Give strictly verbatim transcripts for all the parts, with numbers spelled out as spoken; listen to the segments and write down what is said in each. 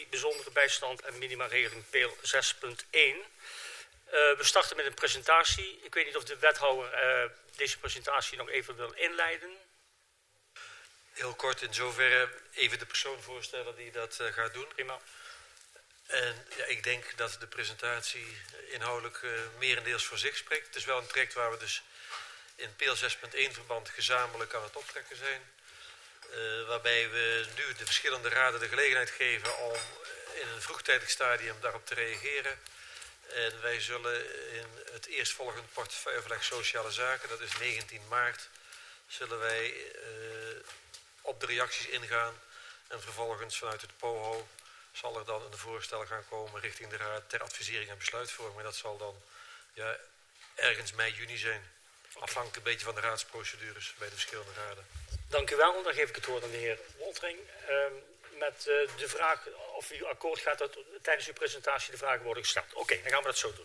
harmonisatie, bijzondere bijstand en minimaregeling P E L zes punt één. Uh, we starten met een presentatie. Ik weet niet of de wethouder uh, deze presentatie nog even wil inleiden. Heel kort in zoverre even de persoon voorstellen die dat uh, gaat doen. Prima. En ja, ik denk dat de presentatie inhoudelijk uh, merendeels voor zich spreekt. Het is wel een traject waar we dus in P E L zes punt één verband gezamenlijk aan het optrekken zijn. Uh, waarbij we nu de verschillende raden de gelegenheid geven om in een vroegtijdig stadium daarop te reageren. En wij zullen in het eerstvolgend portefeuilleoverleg Sociale Zaken, dat is negentien maart, zullen wij uh, op de reacties ingaan. En vervolgens vanuit het P O H O zal er dan een voorstel gaan komen richting de raad ter advisering en besluitvorming. Dat zal dan ja, ergens mei, juni zijn. Okay. Afhankelijk een beetje van de raadsprocedures bij de verschillende raden. Dank u wel. Dan geef ik het woord aan de heer Woltering. Uh, met uh, de vraag of u akkoord gaat dat tijdens uw presentatie de vragen worden gesteld. Oké, okay, dan gaan we dat zo doen.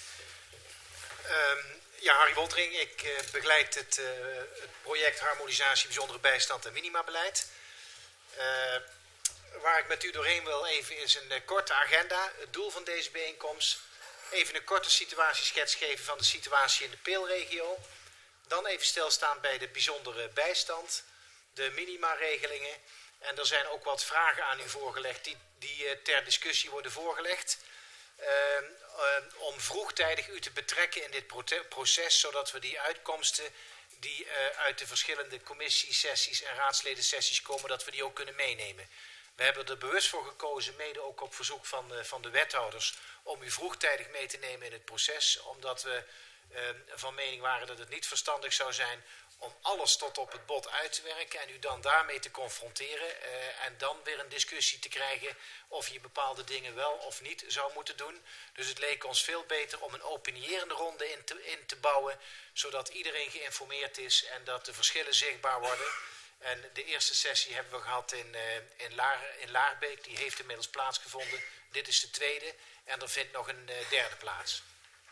Um, ja, Harry Woltering. Ik uh, begeleid het, uh, het project Harmonisatie, Bijzondere Bijstand en Minimabeleid. Uh, waar ik met u doorheen wil even is een uh, korte agenda. Het doel van deze bijeenkomst. Even een korte situatieschets geven van de situatie in de P E L-regio. Dan even stilstaan bij de bijzondere bijstand, de minimaregelingen. En er zijn ook wat vragen aan u voorgelegd die, die uh, ter discussie worden voorgelegd. Uh, uh, om vroegtijdig u te betrekken in dit proces, zodat we die uitkomsten die uh, uit de verschillende commissiesessies en raadsleden-sessies komen, dat we die ook kunnen meenemen. We hebben er bewust voor gekozen, mede ook op verzoek van, uh, van de wethouders, om u vroegtijdig mee te nemen in het proces, omdat we uh, van mening waren dat het niet verstandig zou zijn om alles tot op het bot uit te werken en u dan daarmee te confronteren uh, en dan weer een discussie te krijgen of je bepaalde dingen wel of niet zou moeten doen. Dus het leek ons veel beter om een opinierende ronde in te, in te bouwen, zodat iedereen geïnformeerd is en dat de verschillen zichtbaar worden. En de eerste sessie hebben we gehad in, uh, in, Laar, in Laarbeek, die heeft inmiddels plaatsgevonden. Dit is de tweede en er vindt nog een uh, derde plaats.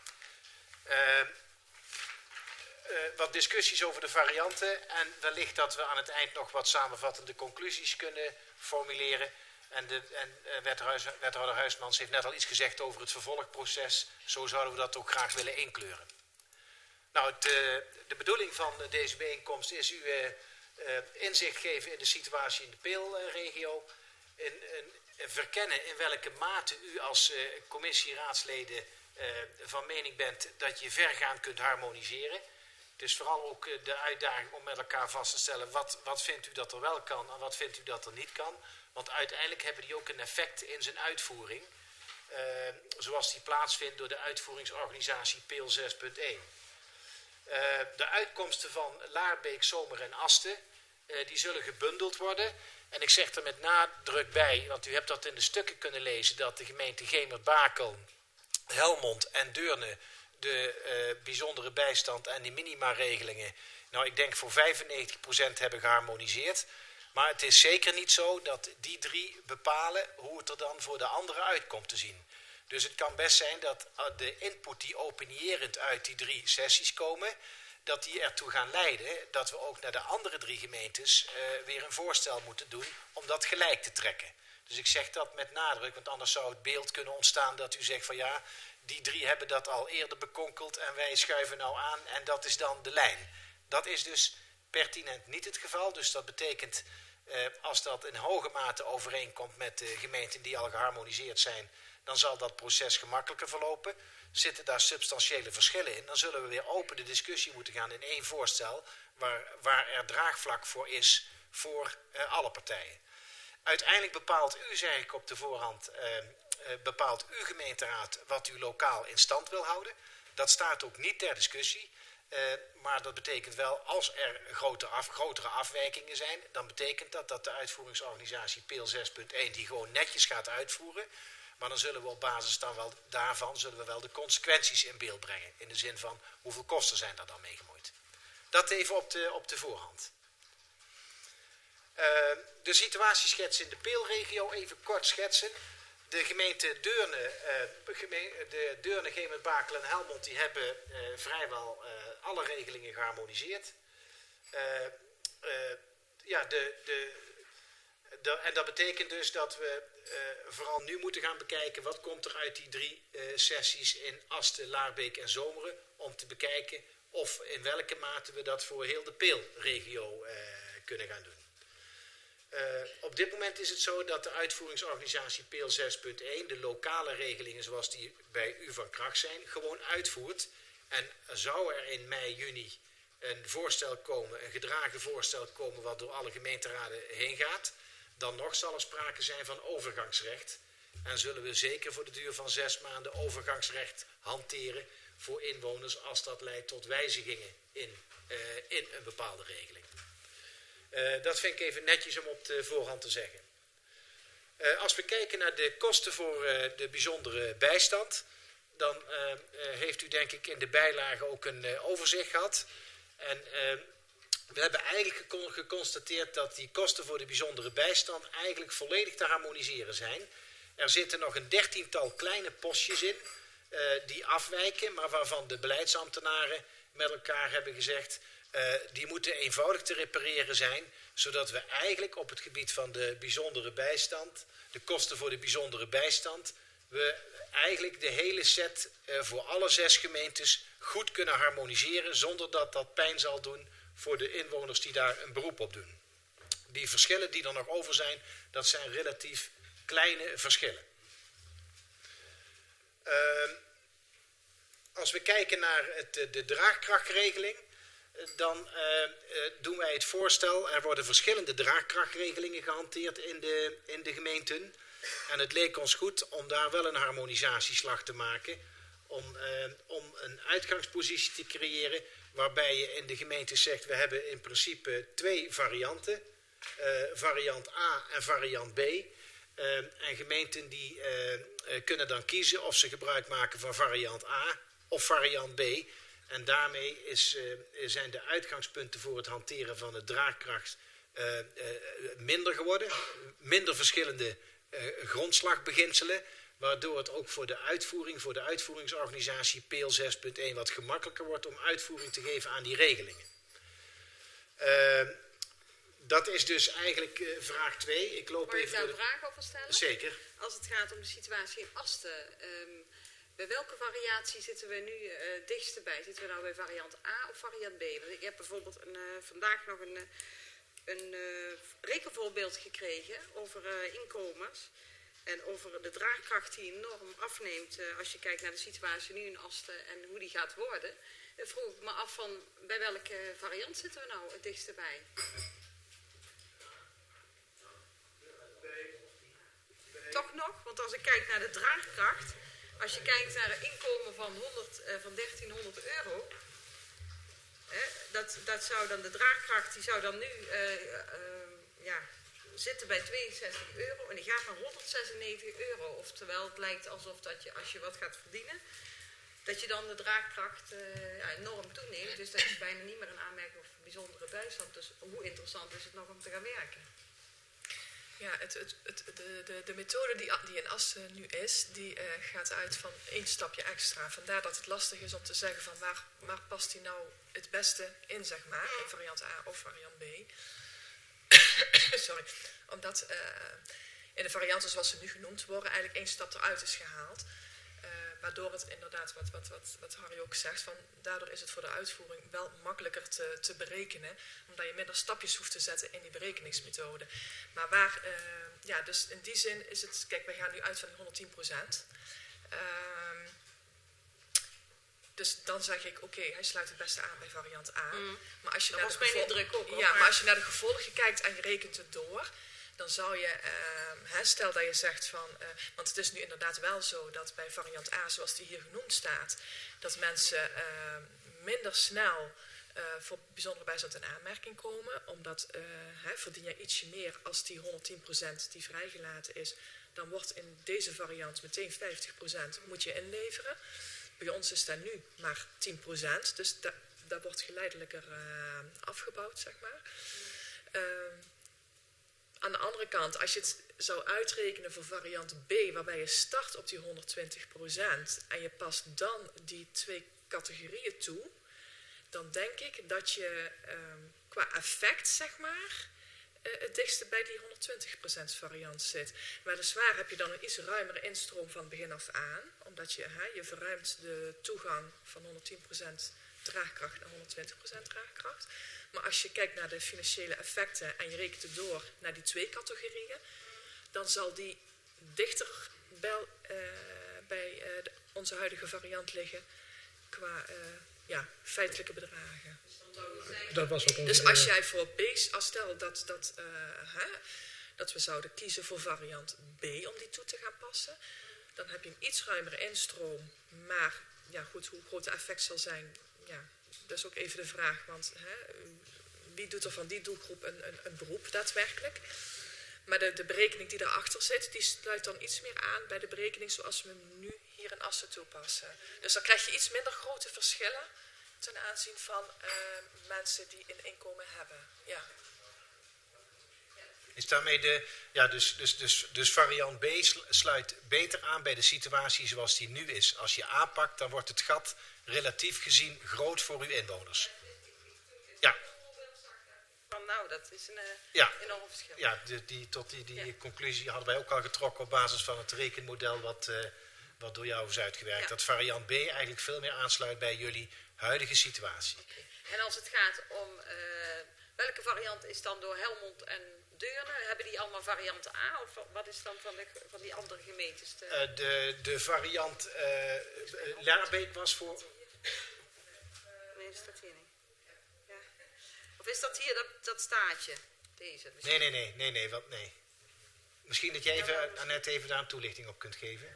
Uh, Uh, wat discussies over de varianten en wellicht dat we aan het eind nog wat samenvattende conclusies kunnen formuleren. En, de, en uh, wethouder, wethouder Huismans heeft net al iets gezegd over het vervolgproces. Zo zouden we dat ook graag willen inkleuren. Nou, het, uh, de bedoeling van deze bijeenkomst is u uh, uh, inzicht geven in de situatie in de P E L-regio. In, in, verkennen in welke mate u als uh, commissieraadsleden uh, van mening bent dat je vergaand kunt harmoniseren. Dus vooral ook de uitdaging om met elkaar vast te stellen wat, wat vindt u dat er wel kan en wat vindt u dat er niet kan. Want uiteindelijk hebben die ook een effect in zijn uitvoering. Uh, zoals die plaatsvindt door de uitvoeringsorganisatie P E L zes punt één. Uh, de uitkomsten van Laarbeek, Zomer en Asten, uh, die zullen gebundeld worden. En ik zeg er met nadruk bij, want u hebt dat in de stukken kunnen lezen, dat de gemeente Gemert-Bakel, Helmond en Deurne de uh, bijzondere bijstand en die minimaregelingen, nou ik denk voor vijfennegentig procent hebben geharmoniseerd. Maar het is zeker niet zo dat die drie bepalen hoe het er dan voor de anderen uitkomt te zien. Dus het kan best zijn dat de input die opinierend uit die drie sessies komen, dat die ertoe gaan leiden dat we ook naar de andere drie gemeentes uh, weer een voorstel moeten doen om dat gelijk te trekken. Dus ik zeg dat met nadruk, want anders zou het beeld kunnen ontstaan dat u zegt van ja, die drie hebben dat al eerder bekonkeld en wij schuiven nou aan en dat is dan de lijn. Dat is dus pertinent niet het geval. Dus dat betekent, eh, als dat in hoge mate overeenkomt met de gemeenten die al geharmoniseerd zijn, dan zal dat proces gemakkelijker verlopen. Zitten daar substantiële verschillen in, dan zullen we weer open de discussie moeten gaan in één voorstel, waar, waar er draagvlak voor is voor eh, alle partijen. Uiteindelijk bepaalt u, zeg ik op de voorhand, uh, uh, bepaalt uw gemeenteraad wat u lokaal in stand wil houden. Dat staat ook niet ter discussie. Uh, maar dat betekent wel, als er grote af, grotere afwijkingen zijn, dan betekent dat dat de uitvoeringsorganisatie P E L zes punt één die gewoon netjes gaat uitvoeren. Maar dan zullen we op basis dan wel, daarvan zullen we wel de consequenties in beeld brengen. In de zin van, hoeveel kosten zijn daar dan mee gemoeid. Dat even op de, op de voorhand. Uh, de situatieschets in de P E L-regio, even kort schetsen. De gemeente Deurne, uh, geme de Deurne, Gemert-Bakel en Helmond, die hebben uh, vrijwel uh, alle regelingen geharmoniseerd. Uh, uh, ja, de, de, de, en dat betekent dus dat we uh, vooral nu moeten gaan bekijken wat komt er uit die drie uh, sessies in Asten, Laarbeek en Zomeren. Om te bekijken of in welke mate we dat voor heel de Peelregio uh, kunnen gaan doen. Uh, op dit moment is het zo dat de uitvoeringsorganisatie Peel zes punt één de lokale regelingen zoals die bij u van kracht zijn gewoon uitvoert. En zou er in mei, juni een voorstel komen, een gedragen voorstel komen wat door alle gemeenteraden heen gaat, dan nog zal er sprake zijn van overgangsrecht. En zullen we zeker voor de duur van zes maanden overgangsrecht hanteren voor inwoners als dat leidt tot wijzigingen in, uh, in een bepaalde regeling. Uh, dat vind ik even netjes om op de voorhand te zeggen. Uh, als we kijken naar de kosten voor uh, de bijzondere bijstand, dan uh, uh, heeft u denk ik in de bijlage ook een uh, overzicht gehad. En uh, we hebben eigenlijk gecon- geconstateerd dat die kosten voor de bijzondere bijstand eigenlijk volledig te harmoniseren zijn. Er zitten nog een dertiental kleine postjes in uh, die afwijken, maar waarvan de beleidsambtenaren met elkaar hebben gezegd, Uh, die moeten eenvoudig te repareren zijn, zodat we eigenlijk op het gebied van de bijzondere bijstand, de kosten voor de bijzondere bijstand, we eigenlijk de hele set uh, voor alle zes gemeentes goed kunnen harmoniseren, zonder dat dat pijn zal doen voor de inwoners die daar een beroep op doen. Die verschillen die er nog over zijn, dat zijn relatief kleine verschillen. Uh, als we kijken naar het, de, de draagkrachtregeling, dan uh, uh, doen wij het voorstel, er worden verschillende draagkrachtregelingen gehanteerd in de, in de gemeenten. En het leek ons goed om daar wel een harmonisatieslag te maken, om, uh, om een uitgangspositie te creëren waarbij je in de gemeente zegt, we hebben in principe twee varianten, uh, variant A en variant B. Uh, en gemeenten die uh, uh, kunnen dan kiezen of ze gebruik maken van variant A of variant B. En daarmee is, uh, zijn de uitgangspunten voor het hanteren van de draagkracht uh, uh, minder geworden. Minder verschillende uh, grondslagbeginselen. Waardoor het ook voor de uitvoering, voor de uitvoeringsorganisatie Peel zes punt één wat gemakkelijker wordt om uitvoering te geven aan die regelingen. Uh, dat is dus eigenlijk uh, vraag twee. Ik loop Mag ik even daar een de... vraag over stellen? Zeker. Als het gaat om de situatie in Asten. Um, Bij welke variatie zitten we nu uh, dichtst bij? Zitten we nou bij variant A of variant B? Want ik heb bijvoorbeeld een, uh, vandaag nog een, een uh, rekenvoorbeeld gekregen over uh, inkomens. En over de draagkracht die enorm afneemt uh, als je kijkt naar de situatie nu in Asten en hoe die gaat worden. Dan vroeg ik me af van bij welke variant zitten we nou het dichtst bij? Toch nog? Want als ik kijk naar de draagkracht. Als je kijkt naar een inkomen van, honderd, uh, van dertienhonderd euro, hè, dat, dat zou dan de draagkracht, die zou dan nu uh, uh, ja, zitten bij tweeënzestig euro en die gaat naar honderdzesennegentig euro. Oftewel, het lijkt alsof dat je, als je wat gaat verdienen, dat je dan de draagkracht uh, ja, enorm toeneemt. Dus dat je bijna niet meer een aanmerking of bijzondere bijstand. Dus hoe interessant is het nog om te gaan werken? Ja, het, het, het, de, de, de methode die, die in Asten nu is, die uh, gaat uit van één stapje extra. Vandaar dat het lastig is om te zeggen van waar, waar past die nou het beste in, zeg maar, in variant A of variant B. Sorry, omdat uh, in de varianten zoals ze nu genoemd worden eigenlijk één stap eruit is gehaald. Uh, waardoor het inderdaad, wat, wat, wat, wat Harry ook zegt, van, daardoor is het voor de uitvoering wel makkelijker te, te berekenen. Omdat je minder stapjes hoeft te zetten in die berekeningsmethode. Maar waar, uh, ja, dus in die zin is het, kijk, wij gaan nu uit van die honderdtien procent. Uh, dus dan zeg ik, oké, okay, hij sluit het beste aan bij variant A. Mm. Maar als je dat naar was de mijn indruk ook. Ja, maar als je naar de gevolgen kijkt en je rekent het door, dan zou je, uh, hè, stel dat je zegt van, uh, want het is nu inderdaad wel zo dat bij variant A, zoals die hier genoemd staat, dat mensen uh, minder snel uh, voor bijzondere bijstand in aanmerking komen, omdat uh, hè, verdien je ietsje meer als die honderdtien procent die vrijgelaten is, dan wordt in deze variant meteen vijftig procent moet je inleveren. Bij ons is dat nu maar tien procent, dus dat, dat wordt geleidelijker uh, afgebouwd, zeg maar. Uh, Aan de andere kant, als je het zou uitrekenen voor variant B, waarbij je start op die honderdtwintig procent en je past dan die twee categorieën toe, dan denk ik dat je um, qua effect, zeg maar, uh, het dichtste bij die honderdtwintig procent variant zit. Weliswaar heb je dan een iets ruimere instroom van begin af aan, omdat je, hè, je verruimt de toegang van honderdtien procent draagkracht naar honderdtwintig procent draagkracht. Maar als je kijkt naar de financiële effecten en je rekent het door naar die twee categorieën, dan zal die dichter bij, uh, bij uh, de, onze huidige variant liggen qua uh, ja, feitelijke bedragen. Dat was ook dus als jij voor B, als stel dat, dat, uh, hè, dat we zouden kiezen voor variant B om die toe te gaan passen, dan heb je een iets ruimere instroom, maar ja, goed, hoe groot het effect zal zijn, ja, dat is ook even de vraag, want hè, wie doet er van die doelgroep een, een, een beroep daadwerkelijk? Maar de, de berekening die daarachter zit, die sluit dan iets meer aan bij de berekening zoals we hem nu hier in Assen toepassen. Dus dan krijg je iets minder grote verschillen ten aanzien van uh, mensen die een inkomen hebben. Ja. Is daarmee de, ja, dus, dus, dus, dus variant B sluit beter aan bij de situatie zoals die nu is. Als je aanpakt, dan wordt het gat relatief gezien groot voor uw inwoners. Ja. Van nou, dat is een uh, ja. enorm verschil. Ja, die, die, tot die, die ja. conclusie hadden wij ook al getrokken op basis van het rekenmodel wat, uh, wat door jou is uitgewerkt. Ja. Dat variant B eigenlijk veel meer aansluit bij jullie huidige situatie. Okay. En als het gaat om, uh, welke variant is dan door Helmond en Deurne? Hebben die allemaal variant A? Of wat is dan van, de, van die andere gemeentes? Te... Uh, de, de variant uh, Laarbeek was voor... Nee, dat staat hier niet. Ja. Of is dat hier dat, dat staatje? Deze? Nee, nee, nee, nee, nee, wat, nee. Misschien dat je even, ja, Annette, even daar een toelichting op kunt geven.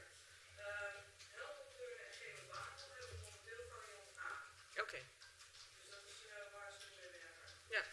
Oké. Okay. Ja.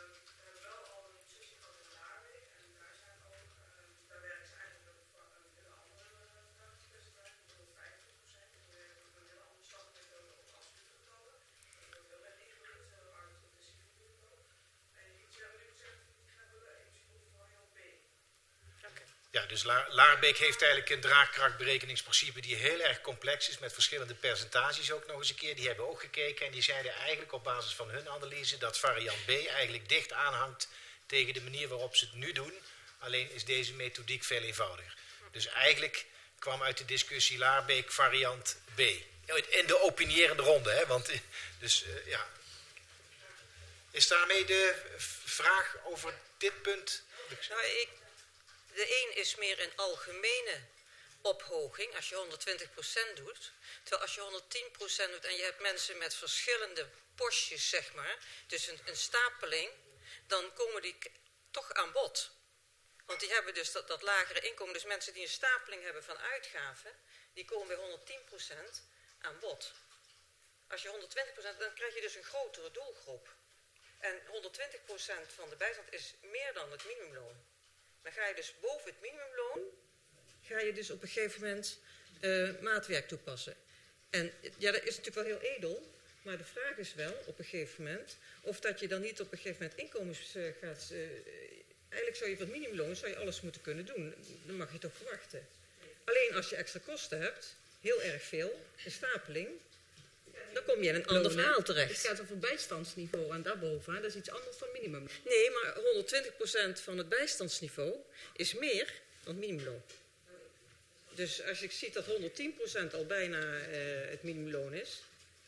Ja, dus La Laarbeek heeft eigenlijk een draagkrachtberekeningsprincipe die heel erg complex is, met verschillende percentages ook nog eens een keer. Die hebben ook gekeken en die zeiden eigenlijk op basis van hun analyse dat variant B eigenlijk dicht aanhangt tegen de manier waarop ze het nu doen. Alleen is deze methodiek veel eenvoudiger. Dus eigenlijk kwam uit de discussie Laarbeek variant B. In de opinierende ronde, hè? Want, dus uh, ja. Is daarmee de vraag over dit punt? Nou, ik... De een is meer een algemene ophoging als je honderdtwintig procent doet. Terwijl als je honderdtien procent doet en je hebt mensen met verschillende postjes, zeg maar, dus een, een stapeling, dan komen die toch aan bod. Want die hebben dus dat, dat lagere inkomen. Dus mensen die een stapeling hebben van uitgaven, die komen bij honderdtien procent aan bod. Als je honderdtwintig procent, dan krijg je dus een grotere doelgroep. En honderdtwintig procent van de bijstand is meer dan het minimumloon. Dan ga je dus boven het minimumloon, ga je dus op een gegeven moment uh, maatwerk toepassen. En ja, dat is natuurlijk wel heel edel, maar de vraag is wel op een gegeven moment of dat je dan niet op een gegeven moment inkomens uh, gaat... Uh, eigenlijk zou je voor het minimumloon zou je alles moeten kunnen doen. Dan mag je toch verwachten. Alleen als je extra kosten hebt, heel erg veel, een stapeling, dan kom je in een ander verhaal terecht. Het gaat over bijstandsniveau en daarboven, hè? Dat is iets anders dan minimum. Nee, maar honderdtwintig procent van het bijstandsniveau is meer dan het minimumloon. Dus als je ziet dat honderdtien procent al bijna uh, het minimumloon is.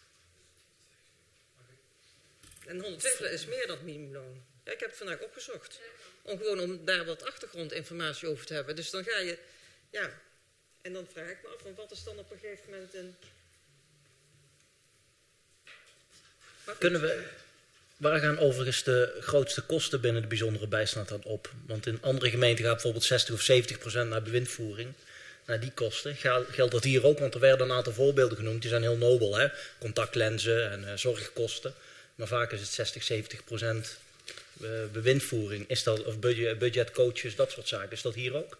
En honderdtwintig is meer dan het minimumloon. Ja, ik heb het vandaag opgezocht. Om gewoon om daar wat achtergrondinformatie over te hebben. Dus dan ga je, ja. En dan vraag ik me af, van wat is dan op een gegeven moment een... Kunnen we, waar gaan overigens de grootste kosten binnen de bijzondere bijstand dan op? Want in andere gemeenten gaat bijvoorbeeld zestig of zeventig procent naar bewindvoering. Naar die kosten. Geldt dat hier ook? Want er werden een aantal voorbeelden genoemd. Die zijn heel nobel, hè? Contactlenzen en uh, zorgkosten. Maar vaak is het zestig, zeventig procent uh, bewindvoering. Is dat, of budget, budgetcoaches, dat soort zaken. Is dat hier ook?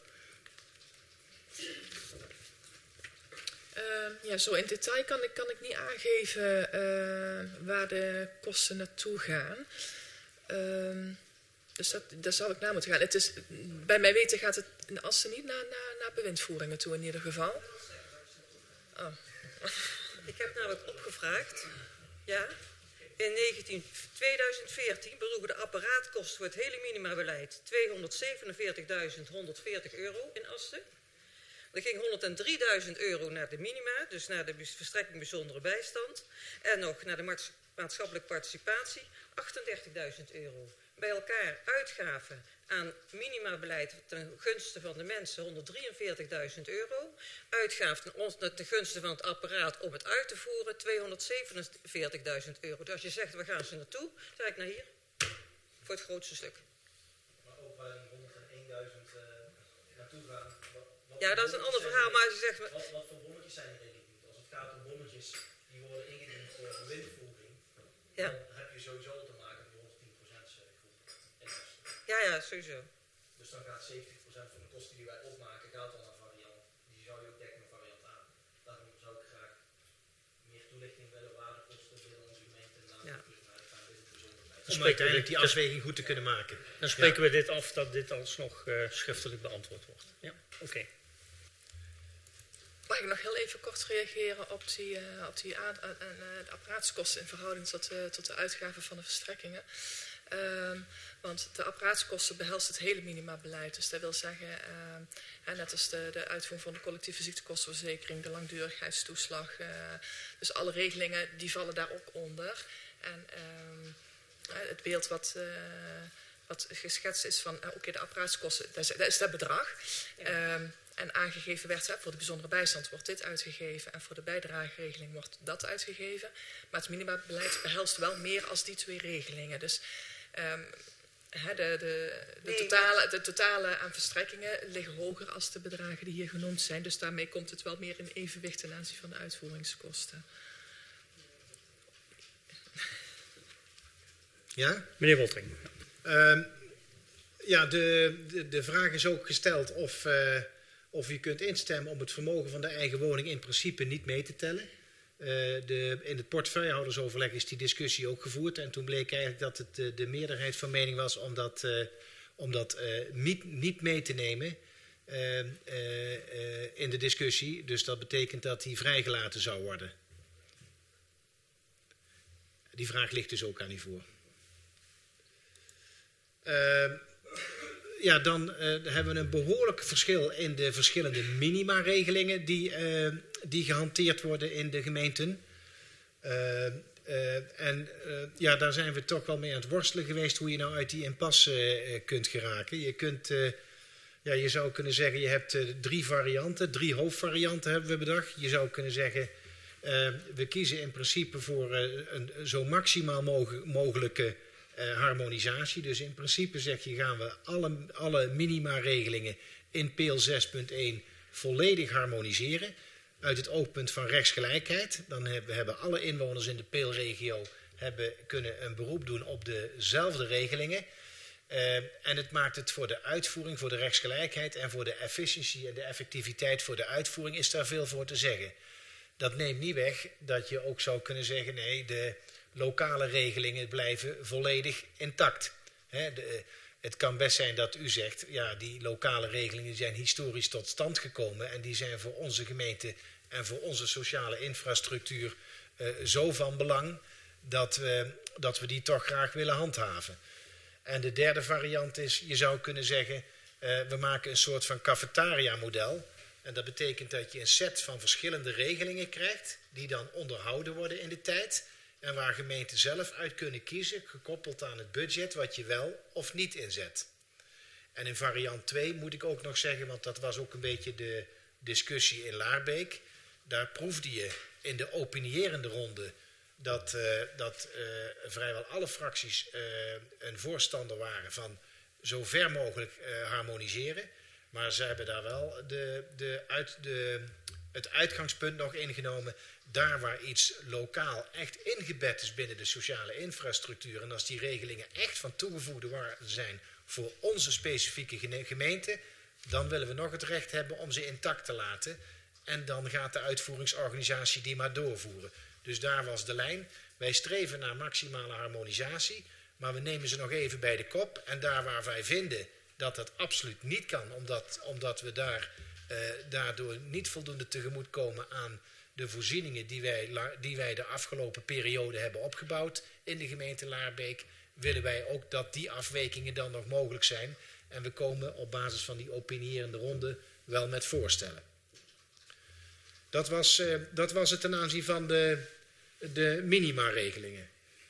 Uh, ja, zo in detail kan ik, kan ik niet aangeven uh, waar de kosten naartoe gaan. Uh, dus dat, daar zou ik naar moeten gaan. Het is, bij mij weten gaat het in Assen niet naar, naar, naar bewindvoeringen toe in ieder geval. Oh. Ik heb namelijk opgevraagd, ja, In negentien, tweeduizend veertien bedroegen de apparaatkosten voor het hele minimabeleid tweehonderdzevenenveertigduizend honderdveertig euro in Asten. Er ging honderddrieduizend euro naar de minima, dus naar de verstrekking bijzondere bijstand. En nog naar de maatschappelijke participatie, achtendertigduizend euro. Bij elkaar uitgaven aan minimabeleid ten gunste van de mensen honderddrieënveertigduizend euro. Uitgaven ten gunste van het apparaat om het uit te voeren tweehonderdzevenenveertigduizend euro. Dus als je zegt, waar gaan ze naartoe? Dan zeg ik naar hier. Voor het grootste stuk. Maar ook waar die honderdeenduizend uh, naartoe gaan. Wat, wat ja, dat is een ander verhaal, maar als je zegt... Wat, wat voor bonnetjes zijn er eigenlijk niet? Als het gaat om bonnetjes die worden ingediend voor gewinvoering, ja. Dan heb je sowieso te maken met die honderdtien procent groep. Ja, ja, sowieso. Dus dan gaat zeventig procent van de kosten die wij opmaken, gaat dan naar variant. Die zou je ook dekken met variant A. Daarom zou ik graag meer toelichting willen waar de kosten binnen onze gemeente naar ja. uitgaan binnen de bijzonderheid. Om uiteindelijk die afweging goed te kunnen maken. Dan spreken ja. we dit af dat dit alsnog uh, schriftelijk beantwoord wordt. Ja, oké. Okay. Mag ik nog heel even kort reageren op die, uh, op die aan, uh, uh, de apparaatskosten in verhouding tot, uh, tot de uitgaven van de verstrekkingen? Uh, want de apparaatskosten behelst het hele minimabeleid. Dus dat wil zeggen, uh, net als de, de uitvoering van de collectieve ziektekostenverzekering, de langdurigheidstoeslag. Uh, dus alle regelingen die vallen daar ook onder. En uh, het beeld wat, uh, wat geschetst is van, uh, oké, okay, de apparaatskosten, dat is, dat is dat bedrag. Ja. Uh, En aangegeven werd, hè, voor de bijzondere bijstand wordt dit uitgegeven en voor de bijdrageregeling wordt dat uitgegeven. Maar het minimabeleid behelst wel meer als die twee regelingen. Dus um, hè, de, de, de, nee, totale, de totale aan verstrekkingen liggen hoger als de bedragen die hier genoemd zijn. Dus daarmee komt het wel meer in evenwicht ten aanzien van de uitvoeringskosten. Ja? Meneer Woltering. Uh, ja, de, de, de vraag is ook gesteld of... Uh, Of u kunt instemmen om het vermogen van de eigen woning in principe niet mee te tellen. Uh, de, in het portefeuillehoudersoverleg is die discussie ook gevoerd. En toen bleek eigenlijk dat het uh, de meerderheid van mening was om dat, uh, om dat uh, niet, niet mee te nemen uh, uh, uh, in de discussie. Dus dat betekent dat die vrijgelaten zou worden. Die vraag ligt dus ook aan u voor. Uh, Ja, dan uh, hebben we een behoorlijk verschil in de verschillende minima-regelingen die, uh, die gehanteerd worden in de gemeenten. Uh, uh, en uh, ja, daar zijn we toch wel mee aan het worstelen geweest hoe je nou uit die impasse uh, kunt geraken. Je kunt, uh, ja, je zou kunnen zeggen, je hebt uh, drie varianten, drie hoofdvarianten hebben we bedacht. Je zou kunnen zeggen, uh, we kiezen in principe voor uh, een zo maximaal mog- mogelijke Uh, harmonisatie. Dus in principe zeg je, gaan we alle, alle minima-regelingen in P L zes punt één volledig harmoniseren. Uit het oogpunt van rechtsgelijkheid. Dan hebben, we hebben alle inwoners in de P L-regio hebben, kunnen een beroep doen op dezelfde regelingen. Uh, en het maakt het voor de uitvoering, voor de rechtsgelijkheid en voor de efficiëntie en de effectiviteit voor de uitvoering is daar veel voor te zeggen. Dat neemt niet weg dat je ook zou kunnen zeggen, nee, de lokale regelingen blijven volledig intact. He, de, het kan best zijn dat u zegt, ja, die lokale regelingen zijn historisch tot stand gekomen en die zijn voor onze gemeente en voor onze sociale infrastructuur uh, zo van belang dat we, dat we die toch graag willen handhaven. En de derde variant is, je zou kunnen zeggen, uh, we maken een soort van cafetaria-model. En dat betekent dat je een set van verschillende regelingen krijgt die dan onderhouden worden in de tijd. En waar gemeenten zelf uit kunnen kiezen, gekoppeld aan het budget, wat je wel of niet inzet. En in variant twee moet ik ook nog zeggen, want dat was ook een beetje de discussie in Laarbeek. Daar proefde je in de opinierende ronde dat, uh, dat uh, vrijwel alle fracties uh, een voorstander waren van zo ver mogelijk uh, harmoniseren. Maar ze hebben daar wel de, de uit, de, het uitgangspunt nog ingenomen. Daar waar iets lokaal echt ingebed is binnen de sociale infrastructuur. En als die regelingen echt van toegevoegde waarde zijn voor onze specifieke gemeente. Dan willen we nog het recht hebben om ze intact te laten. En dan gaat de uitvoeringsorganisatie die maar doorvoeren. Dus daar was de lijn. Wij streven naar maximale harmonisatie. Maar we nemen ze nog even bij de kop. En daar waar wij vinden dat dat absoluut niet kan. Omdat, omdat we daar, uh, daardoor niet voldoende tegemoetkomen aan de voorzieningen die wij, die wij de afgelopen periode hebben opgebouwd in de gemeente Laarbeek, willen wij ook dat die afwijkingen dan nog mogelijk zijn. En we komen op basis van die opinierende ronde wel met voorstellen. Dat was, uh, dat was het ten aanzien van de, de minima-regelingen.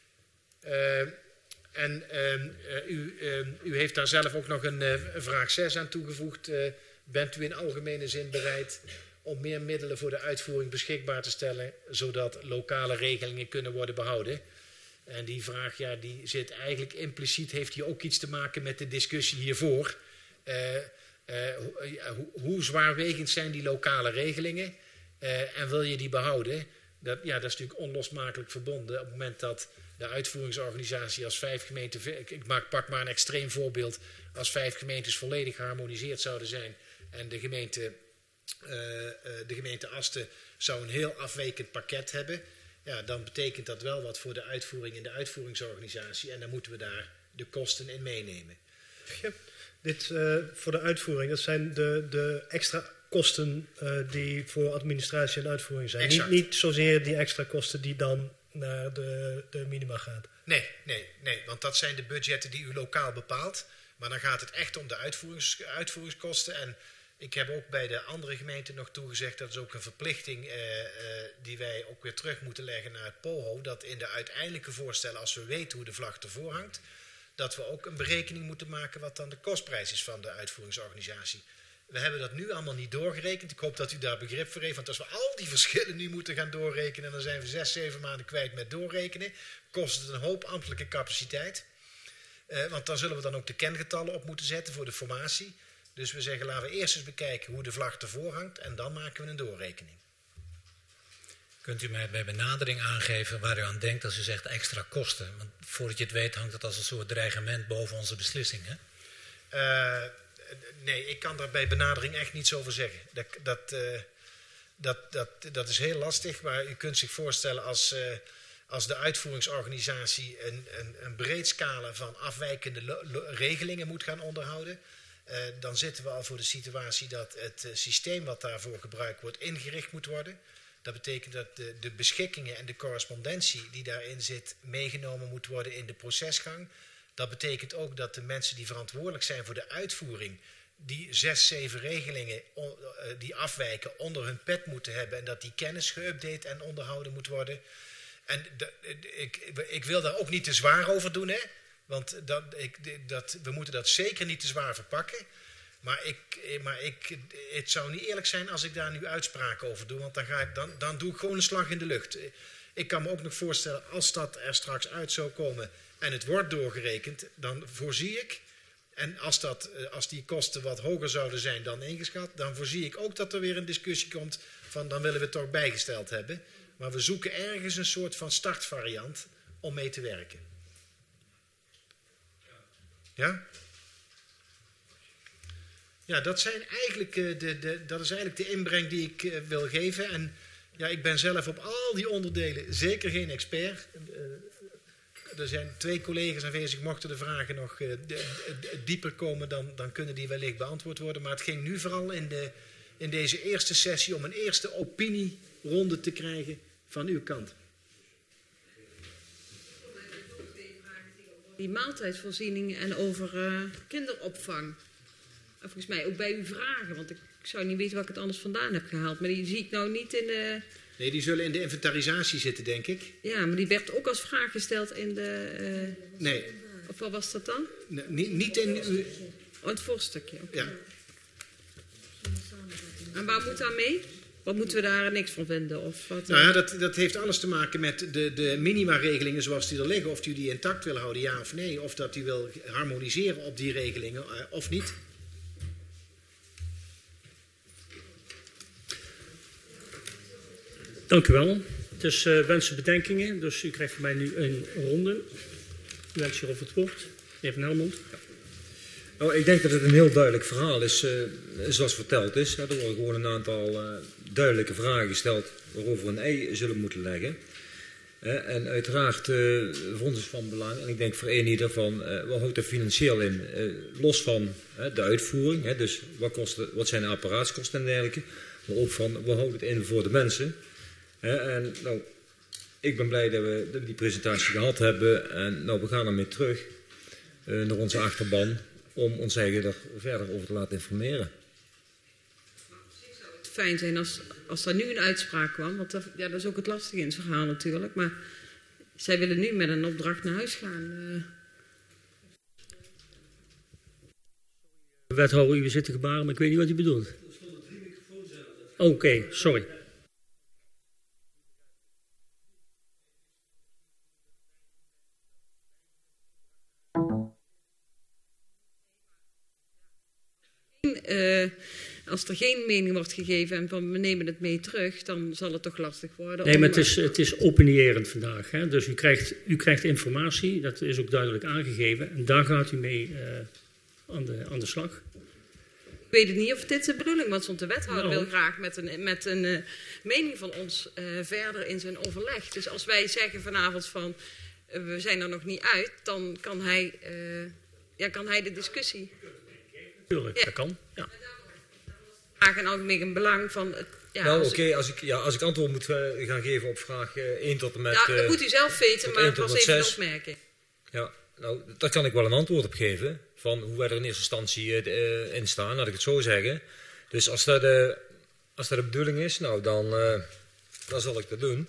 Uh, en uh, uh, u, uh, u heeft daar zelf ook nog een uh, vraag zes aan toegevoegd. Uh, bent u in algemene zin bereid om meer middelen voor de uitvoering beschikbaar te stellen, zodat lokale regelingen kunnen worden behouden? En die vraag, ja, die zit eigenlijk impliciet, heeft hier ook iets te maken met de discussie hiervoor. Uh, uh, hoe, hoe zwaarwegend zijn die lokale regelingen? Uh, en wil je die behouden? Dat, ja, dat is natuurlijk onlosmakelijk verbonden. Op het moment dat de uitvoeringsorganisatie als vijf gemeenten, ik, ik maak, pak maar een extreem voorbeeld, als vijf gemeentes volledig geharmoniseerd zouden zijn en de gemeente, uh, uh, de gemeente Asten zou een heel afwijkend pakket hebben, ja, dan betekent dat wel wat voor de uitvoering in de uitvoeringsorganisatie en dan moeten we daar de kosten in meenemen. Ja, dit uh, voor de uitvoering, dat zijn de, de extra kosten uh, die voor administratie en uitvoering zijn. Niet, niet zozeer die extra kosten die dan naar de, de minima gaan. Nee, nee, nee, want dat zijn de budgetten die u lokaal bepaalt. Maar dan gaat het echt om de uitvoerings, uitvoeringskosten. En ik heb ook bij de andere gemeenten nog toegezegd, dat is ook een verplichting uh, uh, die wij ook weer terug moeten leggen naar het P O H O. Dat in de uiteindelijke voorstellen, als we weten hoe de vlag ervoor hangt, dat we ook een berekening moeten maken wat dan de kostprijs is van de uitvoeringsorganisatie. We hebben dat nu allemaal niet doorgerekend. Ik hoop dat u daar begrip voor heeft. Want als we al die verschillen nu moeten gaan doorrekenen, dan zijn we zes, zeven maanden kwijt met doorrekenen. Kost het een hoop ambtelijke capaciteit. Uh, want dan zullen we dan ook de kengetallen op moeten zetten voor de formatie. Dus we zeggen, laten we eerst eens bekijken hoe de vlag ervoor hangt. En dan maken we een doorrekening. Kunt u mij bij benadering aangeven waar u aan denkt als u zegt extra kosten? Want voordat je het weet hangt het als een soort dreigement boven onze beslissing, hè? Uh, Nee, ik kan daar bij benadering echt niets over zeggen. Dat, dat, uh, dat, dat, dat is heel lastig, maar u kunt zich voorstellen als, uh, als de uitvoeringsorganisatie een, een, een breed scala van afwijkende lo- lo- regelingen moet gaan onderhouden. Uh, dan zitten we al voor de situatie dat het uh, systeem wat daarvoor gebruikt wordt ingericht moet worden. Dat betekent dat de, de beschikkingen en de correspondentie die daarin zit meegenomen moet worden in de procesgang. Dat betekent ook dat de mensen die verantwoordelijk zijn voor de uitvoering die zes, zeven regelingen on, uh, die afwijken onder hun pet moeten hebben en dat die kennis geüpdate en onderhouden moet worden. En de, ik, ik wil daar ook niet te zwaar over doen, hè? Want dat, ik, dat, we moeten dat zeker niet te zwaar verpakken. Maar, ik, maar ik, het zou niet eerlijk zijn als ik daar nu uitspraken over doe, want dan, ga ik, dan, dan doe ik gewoon een slag in de lucht. Ik kan me ook nog voorstellen, als dat er straks uit zou komen en het wordt doorgerekend, dan voorzie ik, en als, dat, als die kosten wat hoger zouden zijn dan ingeschat, dan voorzie ik ook dat er weer een discussie komt van dan willen we het toch bijgesteld hebben. Maar we zoeken ergens een soort van startvariant om mee te werken. Ja? Ja, dat, zijn eigenlijk, de, de, dat is eigenlijk de inbreng die ik uh, wil geven. En ja, ik ben zelf op al die onderdelen zeker geen expert. Uh, er zijn twee collega's aanwezig, mochten de vragen nog uh, de, de, dieper komen, dan, dan kunnen die wellicht beantwoord worden. Maar het ging nu vooral in, de, in deze eerste sessie om een eerste opinieronde te krijgen van uw kant. Die maaltijdvoorziening en over uh, kinderopvang. En volgens mij ook bij u vragen, want ik zou niet weten waar ik het anders vandaan heb gehaald. Maar die zie ik nou niet in de... Nee, die zullen in de inventarisatie zitten, denk ik. Ja, maar die werd ook als vraag gesteld in de... Uh... Nee. Of wat was dat dan? Nee, niet, niet in... U... Oh, het voorstukje. Okay. Ja. En waar moet daar mee? Wat moeten we daar niks van vinden? Of wat, nou ja, dat, dat heeft alles te maken met de, de minima-regelingen zoals die er liggen. Of u die intact wil houden, ja of nee. Of dat u wil harmoniseren op die regelingen, uh, of niet. Dank u wel. Dus uh, wensen bedenkingen. Dus u krijgt van mij nu een ronde. U wenst hierover het woord. Meneer Van Helmond. Ja. Nou, ik denk dat het een heel duidelijk verhaal is, uh, zoals verteld is. Ja, er worden gewoon een aantal uh, duidelijke vragen gesteld waarover we een ei zullen moeten leggen. Uh, en uiteraard, uh, voor ons is van belang, en ik denk voor een ieder van, uh, wat houdt er financieel in? Uh, los van uh, de uitvoering, hè, dus wat, kost, wat zijn de apparaatskosten en dergelijke. Maar ook van, wat houdt het in voor de mensen? Hè, en nou, ik ben blij dat we die presentatie gehad hebben. En nou, we gaan ermee terug uh, naar onze achterban om ons eigen er verder over te laten informeren. Fijn zijn als, als er nu een uitspraak kwam, want dat, ja, dat is ook het lastige in het verhaal natuurlijk. Maar zij willen nu met een opdracht naar huis gaan. Uh. Wethouder, u zit te gebaren, maar ik weet niet wat u bedoelt. Oké, okay, sorry. Uh, als er geen mening wordt gegeven en van we nemen het mee terug, dan zal het toch lastig worden. Nee, maar het is, het is opinierend vandaag. Hè? Dus u krijgt, u krijgt informatie, dat is ook duidelijk aangegeven. En daar gaat u mee uh, aan, de, aan de slag. Ik weet het niet of dit de bedoeling was, want de wethouder nou. wil graag met een, met een uh, mening van ons uh, verder in zijn overleg. Dus als wij zeggen vanavond van uh, we zijn er nog niet uit, dan kan hij, uh, ja, kan hij de discussie... Tuurlijk, ja. Dat kan. Ja. Vraag en algemeen een belang van... Het, ja, nou, oké, okay, als, ik, ja, als ik antwoord moet uh, gaan geven op vraag uh, één tot en met... Ja, dat uh, moet u zelf weten, maar pas even een opmerking. Ja, nou, daar kan ik wel een antwoord op geven. Van hoe wij er in eerste instantie uh, in staan, laat ik het zo zeggen. Dus als dat, uh, als dat de bedoeling is, nou, dan, uh, dan zal ik dat doen.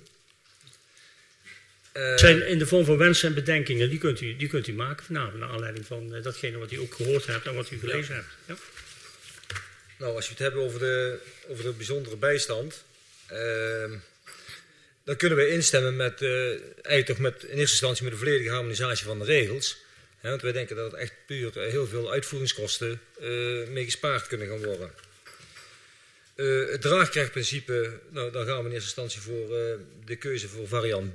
Uh, zijn in de vorm van wensen en bedenkingen, die kunt u, die kunt u maken vanavond, naar aanleiding van uh, datgene wat u ook gehoord hebt en wat u gelezen ja. hebt. Ja. Nou, als we het hebben over de, over de bijzondere bijstand, uh, dan kunnen we instemmen met, uh, eigenlijk toch met, in eerste instantie met de volledige harmonisatie van de regels. Hè, want wij denken dat er echt puur uh, heel veel uitvoeringskosten uh, mee gespaard kunnen gaan worden. Uh, het draagkrachtprincipe, nou, dan gaan we in eerste instantie voor uh, de keuze voor variant B.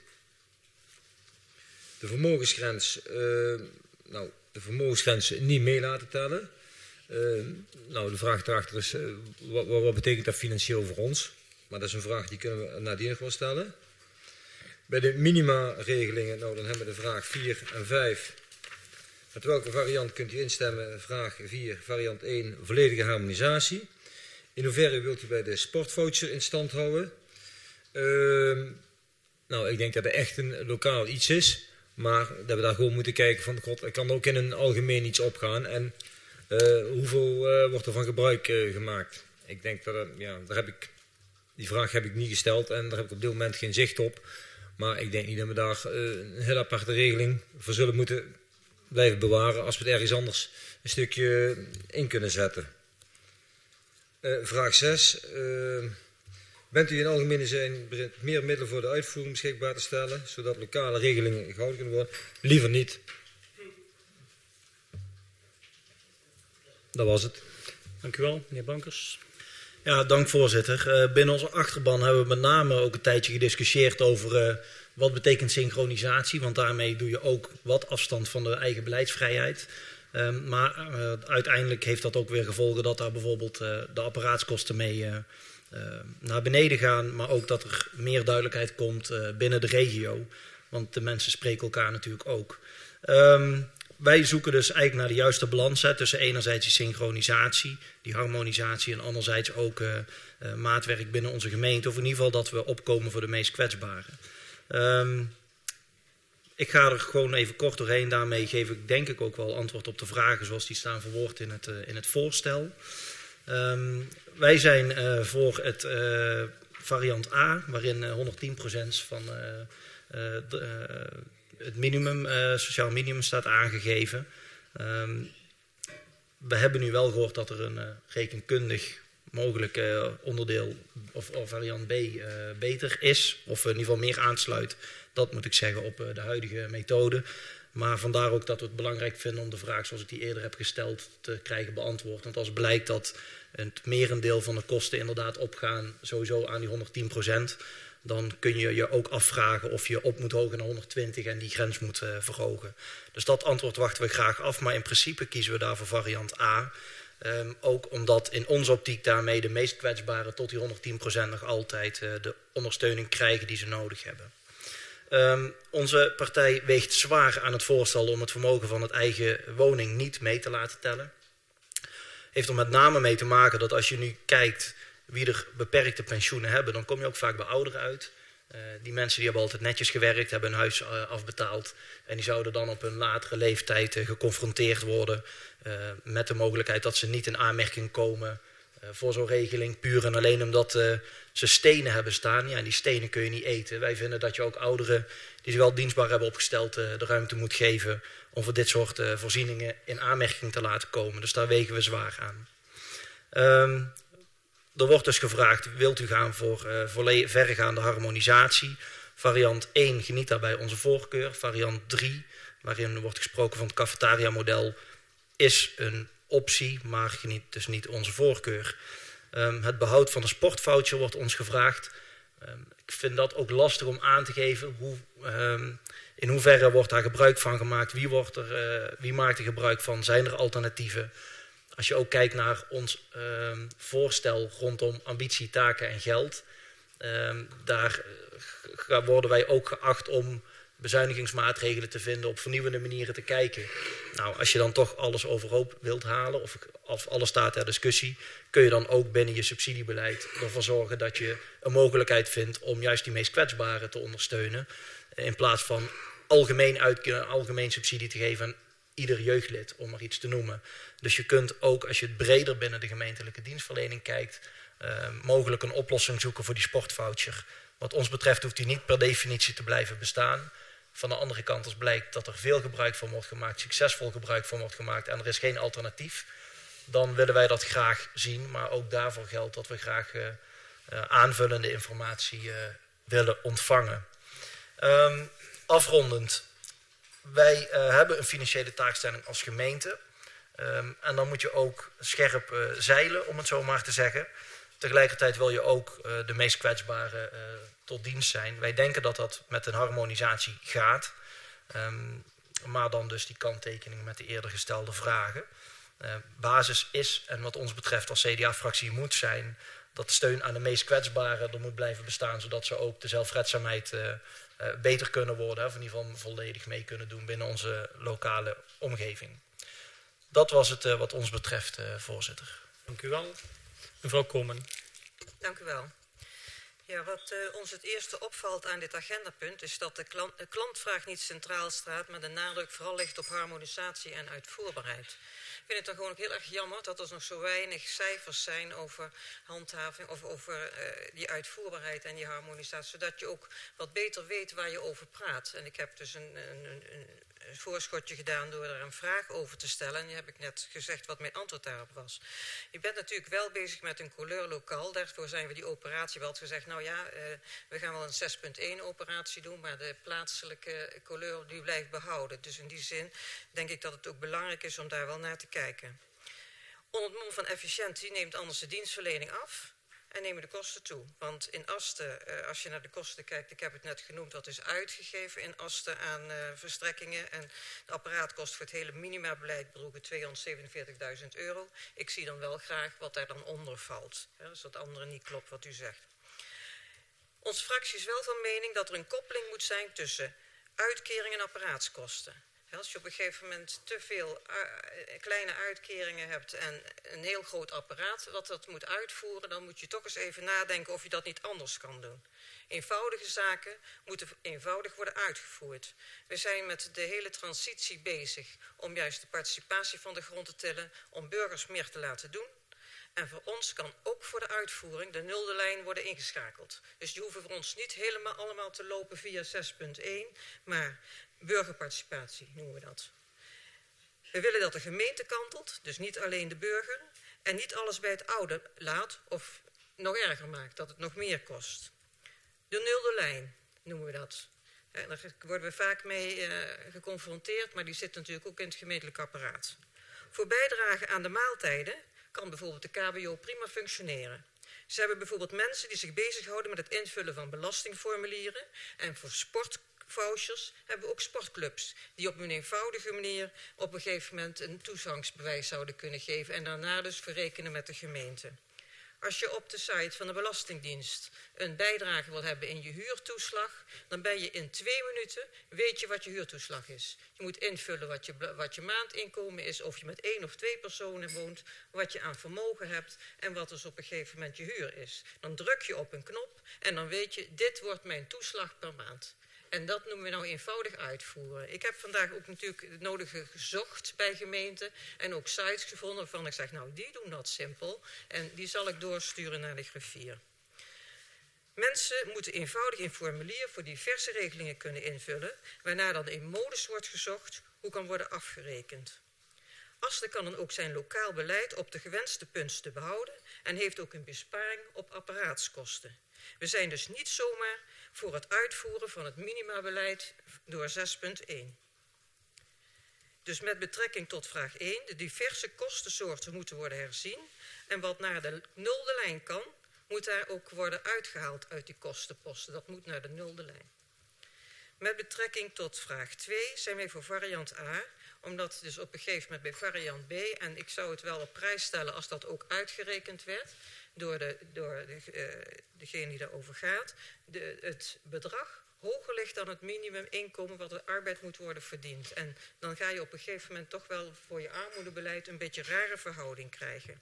De vermogensgrens, uh, nou, de vermogensgrens niet mee laten tellen. Uh, nou, de vraag daarachter is, uh, wat, wat betekent dat financieel voor ons? Maar dat is een vraag die kunnen we nadien nog wel stellen. Bij de minima-regelingen, nou, dan hebben we de vraag vier en vijf. Met welke variant kunt u instemmen? Vraag vier, variant één, volledige harmonisatie. In hoeverre wilt u bij de sportvoucher in stand houden? Uh, nou, ik denk dat het echt een lokaal iets is. Maar dat we daar gewoon moeten kijken van, god, er kan ook in een algemeen iets opgaan. En uh, hoeveel uh, wordt er van gebruik uh, gemaakt? Ik denk dat, uh, ja, daar heb ik, die vraag heb ik niet gesteld en daar heb ik op dit moment geen zicht op. Maar ik denk niet dat we daar uh, een heel aparte regeling voor zullen moeten blijven bewaren als we het ergens anders een stukje in kunnen zetten. Uh, vraag zes. Uh, bent u in algemene zin bereid meer middelen voor de uitvoering beschikbaar te stellen, zodat lokale regelingen gehouden kunnen worden? Liever niet. Dat was het. Dank u wel, meneer Bankers. Ja, dank voorzitter. Uh, binnen onze achterban hebben we met name ook een tijdje gediscussieerd over uh, wat betekent synchronisatie, want daarmee doe je ook wat afstand van de eigen beleidsvrijheid. Uh, maar uh, uiteindelijk heeft dat ook weer gevolgen dat daar bijvoorbeeld uh, de apparaatskosten mee uh, uh, naar beneden gaan, maar ook dat er meer duidelijkheid komt uh, binnen de regio, want de mensen spreken elkaar natuurlijk ook. Um, Wij zoeken dus eigenlijk naar de juiste balans hè, tussen enerzijds die synchronisatie, die harmonisatie en anderzijds ook uh, uh, maatwerk binnen onze gemeente. Of in ieder geval dat we opkomen voor de meest kwetsbaren. Um, ik ga er gewoon even kort doorheen. Daarmee geef ik denk ik ook wel antwoord op de vragen zoals die staan verwoord in het, uh, in het voorstel. Um, wij zijn uh, voor het uh, variant A, waarin uh, honderdtien procent van... Uh, uh, de, uh, het minimum, uh, sociaal minimum staat aangegeven. Um, we hebben nu wel gehoord dat er een uh, rekenkundig mogelijk uh, onderdeel of, of variant B uh, beter is. Of in ieder geval meer aansluit, dat moet ik zeggen, op uh, de huidige methode. Maar vandaar ook dat we het belangrijk vinden om de vraag zoals ik die eerder heb gesteld te krijgen beantwoord. Want als blijkt dat het merendeel van de kosten inderdaad opgaan sowieso aan die honderdtien procent... dan kun je je ook afvragen of je op moet hogen naar honderdtwintig en die grens moet uh, verhogen. Dus dat antwoord wachten we graag af, maar in principe kiezen we daar voor variant A. Um, ook omdat in onze optiek daarmee de meest kwetsbaren tot die honderdtien procent nog altijd uh, de ondersteuning krijgen die ze nodig hebben. Um, onze partij weegt zwaar aan het voorstel om het vermogen van het eigen woning niet mee te laten tellen. Heeft er met name mee te maken dat als je nu kijkt wie er beperkte pensioenen hebben, dan kom je ook vaak bij ouderen uit. Uh, die mensen die hebben altijd netjes gewerkt, hebben hun huis uh, afbetaald. En die zouden dan op hun latere leeftijd uh, geconfronteerd worden uh, met de mogelijkheid dat ze niet in aanmerking komen uh, voor zo'n regeling. Puur en alleen omdat uh, ze stenen hebben staan. Ja, en die stenen kun je niet eten. Wij vinden dat je ook ouderen die zich wel dienstbaar hebben opgesteld uh, de ruimte moet geven om voor dit soort uh, voorzieningen in aanmerking te laten komen. Dus daar wegen we zwaar aan. Um, Er wordt dus gevraagd, wilt u gaan voor uh, verregaande harmonisatie? Variant één geniet daarbij onze voorkeur. Variant drie, waarin wordt gesproken van het cafetaria-model, is een optie, maar geniet dus niet onze voorkeur. Um, het behoud van de sportvoucher wordt ons gevraagd. Um, ik vind dat ook lastig om aan te geven. Hoe, um, in hoeverre wordt daar gebruik van gemaakt? Wie, wordt er, uh, wie maakt er gebruik van? Zijn er alternatieven? Als je ook kijkt naar ons uh, voorstel rondom ambitie, taken en geld, uh, daar uh, worden wij ook geacht om bezuinigingsmaatregelen te vinden, op vernieuwende manieren te kijken. Nou, als je dan toch alles overhoop wilt halen, of, of alles staat ter discussie, kun je dan ook binnen je subsidiebeleid ervoor zorgen dat je een mogelijkheid vindt om juist die meest kwetsbaren te ondersteunen, in plaats van algemeen, uit, algemeen subsidie te geven aan ieder jeugdlid, om maar iets te noemen. Dus je kunt ook, als je het breder binnen de gemeentelijke dienstverlening kijkt, uh, mogelijk een oplossing zoeken voor die sportvoucher. Wat ons betreft hoeft die niet per definitie te blijven bestaan. Van de andere kant, als blijkt dat er veel gebruik van wordt gemaakt, succesvol gebruik van wordt gemaakt en er is geen alternatief, dan willen wij dat graag zien. Maar ook daarvoor geldt dat we graag uh, uh, aanvullende informatie uh, willen ontvangen. Um, afrondend. Wij uh, hebben een financiële taakstelling als gemeente. Um, en dan moet je ook scherp uh, zeilen, om het zo maar te zeggen. Tegelijkertijd wil je ook uh, de meest kwetsbaren uh, tot dienst zijn. Wij denken dat dat met een harmonisatie gaat. Um, maar dan dus die kanttekening met de eerder gestelde vragen. Uh, basis is, en wat ons betreft als C D A-fractie moet zijn, dat steun aan de meest kwetsbaren er moet blijven bestaan, zodat ze ook de zelfredzaamheid uh, uh, beter kunnen worden, of in ieder geval volledig mee kunnen doen binnen onze lokale omgeving. Dat was het uh, wat ons betreft, uh, voorzitter. Dank u wel. Mevrouw Komen. Dank u wel. Ja, wat uh, ons het eerste opvalt aan dit agendapunt is dat de, klant, de klantvraag niet centraal staat, maar de nadruk vooral ligt op harmonisatie en uitvoerbaarheid. Ik vind het dan gewoon ook heel erg jammer dat er nog zo weinig cijfers zijn over handhaving of over uh, die uitvoerbaarheid en die harmonisatie, zodat je ook wat beter weet waar je over praat. En ik heb dus een, een, een, een voorschotje gedaan door er een vraag over te stellen. En die heb ik net gezegd wat mijn antwoord daarop was. Je bent natuurlijk wel bezig met een couleur lokaal. Daarvoor zijn we die operatie wel gezegd, nou ja, uh, we gaan wel een zes punt één operatie doen, maar de plaatselijke couleur die blijft behouden. Dus in die zin denk ik dat het ook belangrijk is om daar wel naar te kijken. Onder het mom van efficiëntie neemt anders de dienstverlening af en nemen de kosten toe. Want in Asten, uh, als je naar de kosten kijkt, ik heb het net genoemd, wat is uitgegeven in Asten aan uh, verstrekkingen. En de apparaatkosten voor het hele minimabeleid bedroegen tweehonderdzevenenveertigduizend euro. Ik zie dan wel graag wat daar dan onder valt. Ja, dus dat andere niet klopt wat u zegt. Onze fractie is wel van mening dat er een koppeling moet zijn tussen uitkeringen en apparaatskosten. Als je op een gegeven moment te veel uh, kleine uitkeringen hebt en een heel groot apparaat wat dat moet uitvoeren, dan moet je toch eens even nadenken of je dat niet anders kan doen. Eenvoudige zaken moeten eenvoudig worden uitgevoerd. We zijn met de hele transitie bezig om juist de participatie van de grond te tellen, om burgers meer te laten doen. En voor ons kan ook voor de uitvoering de nulde lijn worden ingeschakeld. Dus die hoeven voor ons niet helemaal allemaal te lopen via zes punt één, maar burgerparticipatie noemen we dat. We willen dat de gemeente kantelt, dus niet alleen de burger, en niet alles bij het oude laat of nog erger maakt, dat het nog meer kost. De nulde lijn noemen we dat. En daar worden we vaak mee uh, geconfronteerd, maar die zit natuurlijk ook in het gemeentelijk apparaat. Voor bijdrage aan de maaltijden kan bijvoorbeeld de K B O prima functioneren. Ze hebben bijvoorbeeld mensen die zich bezighouden met het invullen van belastingformulieren. En voor sportvouchers hebben we ook sportclubs die op een eenvoudige manier op een gegeven moment een toegangsbewijs zouden kunnen geven. En daarna dus verrekenen met de gemeente. Als je op de site van de Belastingdienst een bijdrage wil hebben in je huurtoeslag, dan ben je in twee minuten, weet je wat je huurtoeslag is. Je moet invullen wat je, wat je maandinkomen is, of je met één of twee personen woont, wat je aan vermogen hebt en wat dus op een gegeven moment je huur is. Dan druk je op een knop en dan weet je, dit wordt mijn toeslag per maand. En dat noemen we nou eenvoudig uitvoeren. Ik heb vandaag ook natuurlijk het nodige gezocht bij gemeenten en ook sites gevonden waarvan ik zeg, nou die doen dat simpel en die zal ik doorsturen naar de griffier. Mensen moeten eenvoudig een formulier voor diverse regelingen kunnen invullen, waarna dan in modus wordt gezocht hoe kan worden afgerekend. Asten kan dan ook zijn lokaal beleid op de gewenste punten behouden en heeft ook een besparing op apparaatskosten. We zijn dus niet zomaar voor het uitvoeren van het minimabeleid door zes punt één. Dus met betrekking tot vraag één, de diverse kostensoorten moeten worden herzien en wat naar de nulde lijn kan, moet daar ook worden uitgehaald uit die kostenposten. Dat moet naar de nulde lijn. Met betrekking tot vraag twee zijn wij voor variant A, omdat dus op een gegeven moment bij variant B, en ik zou het wel op prijs stellen als dat ook uitgerekend werd door, de, door de, uh, degene die daarover gaat, de, het bedrag hoger ligt dan het minimuminkomen wat de arbeid moet worden verdiend. En dan ga je op een gegeven moment toch wel voor je armoedebeleid een beetje rare verhouding krijgen.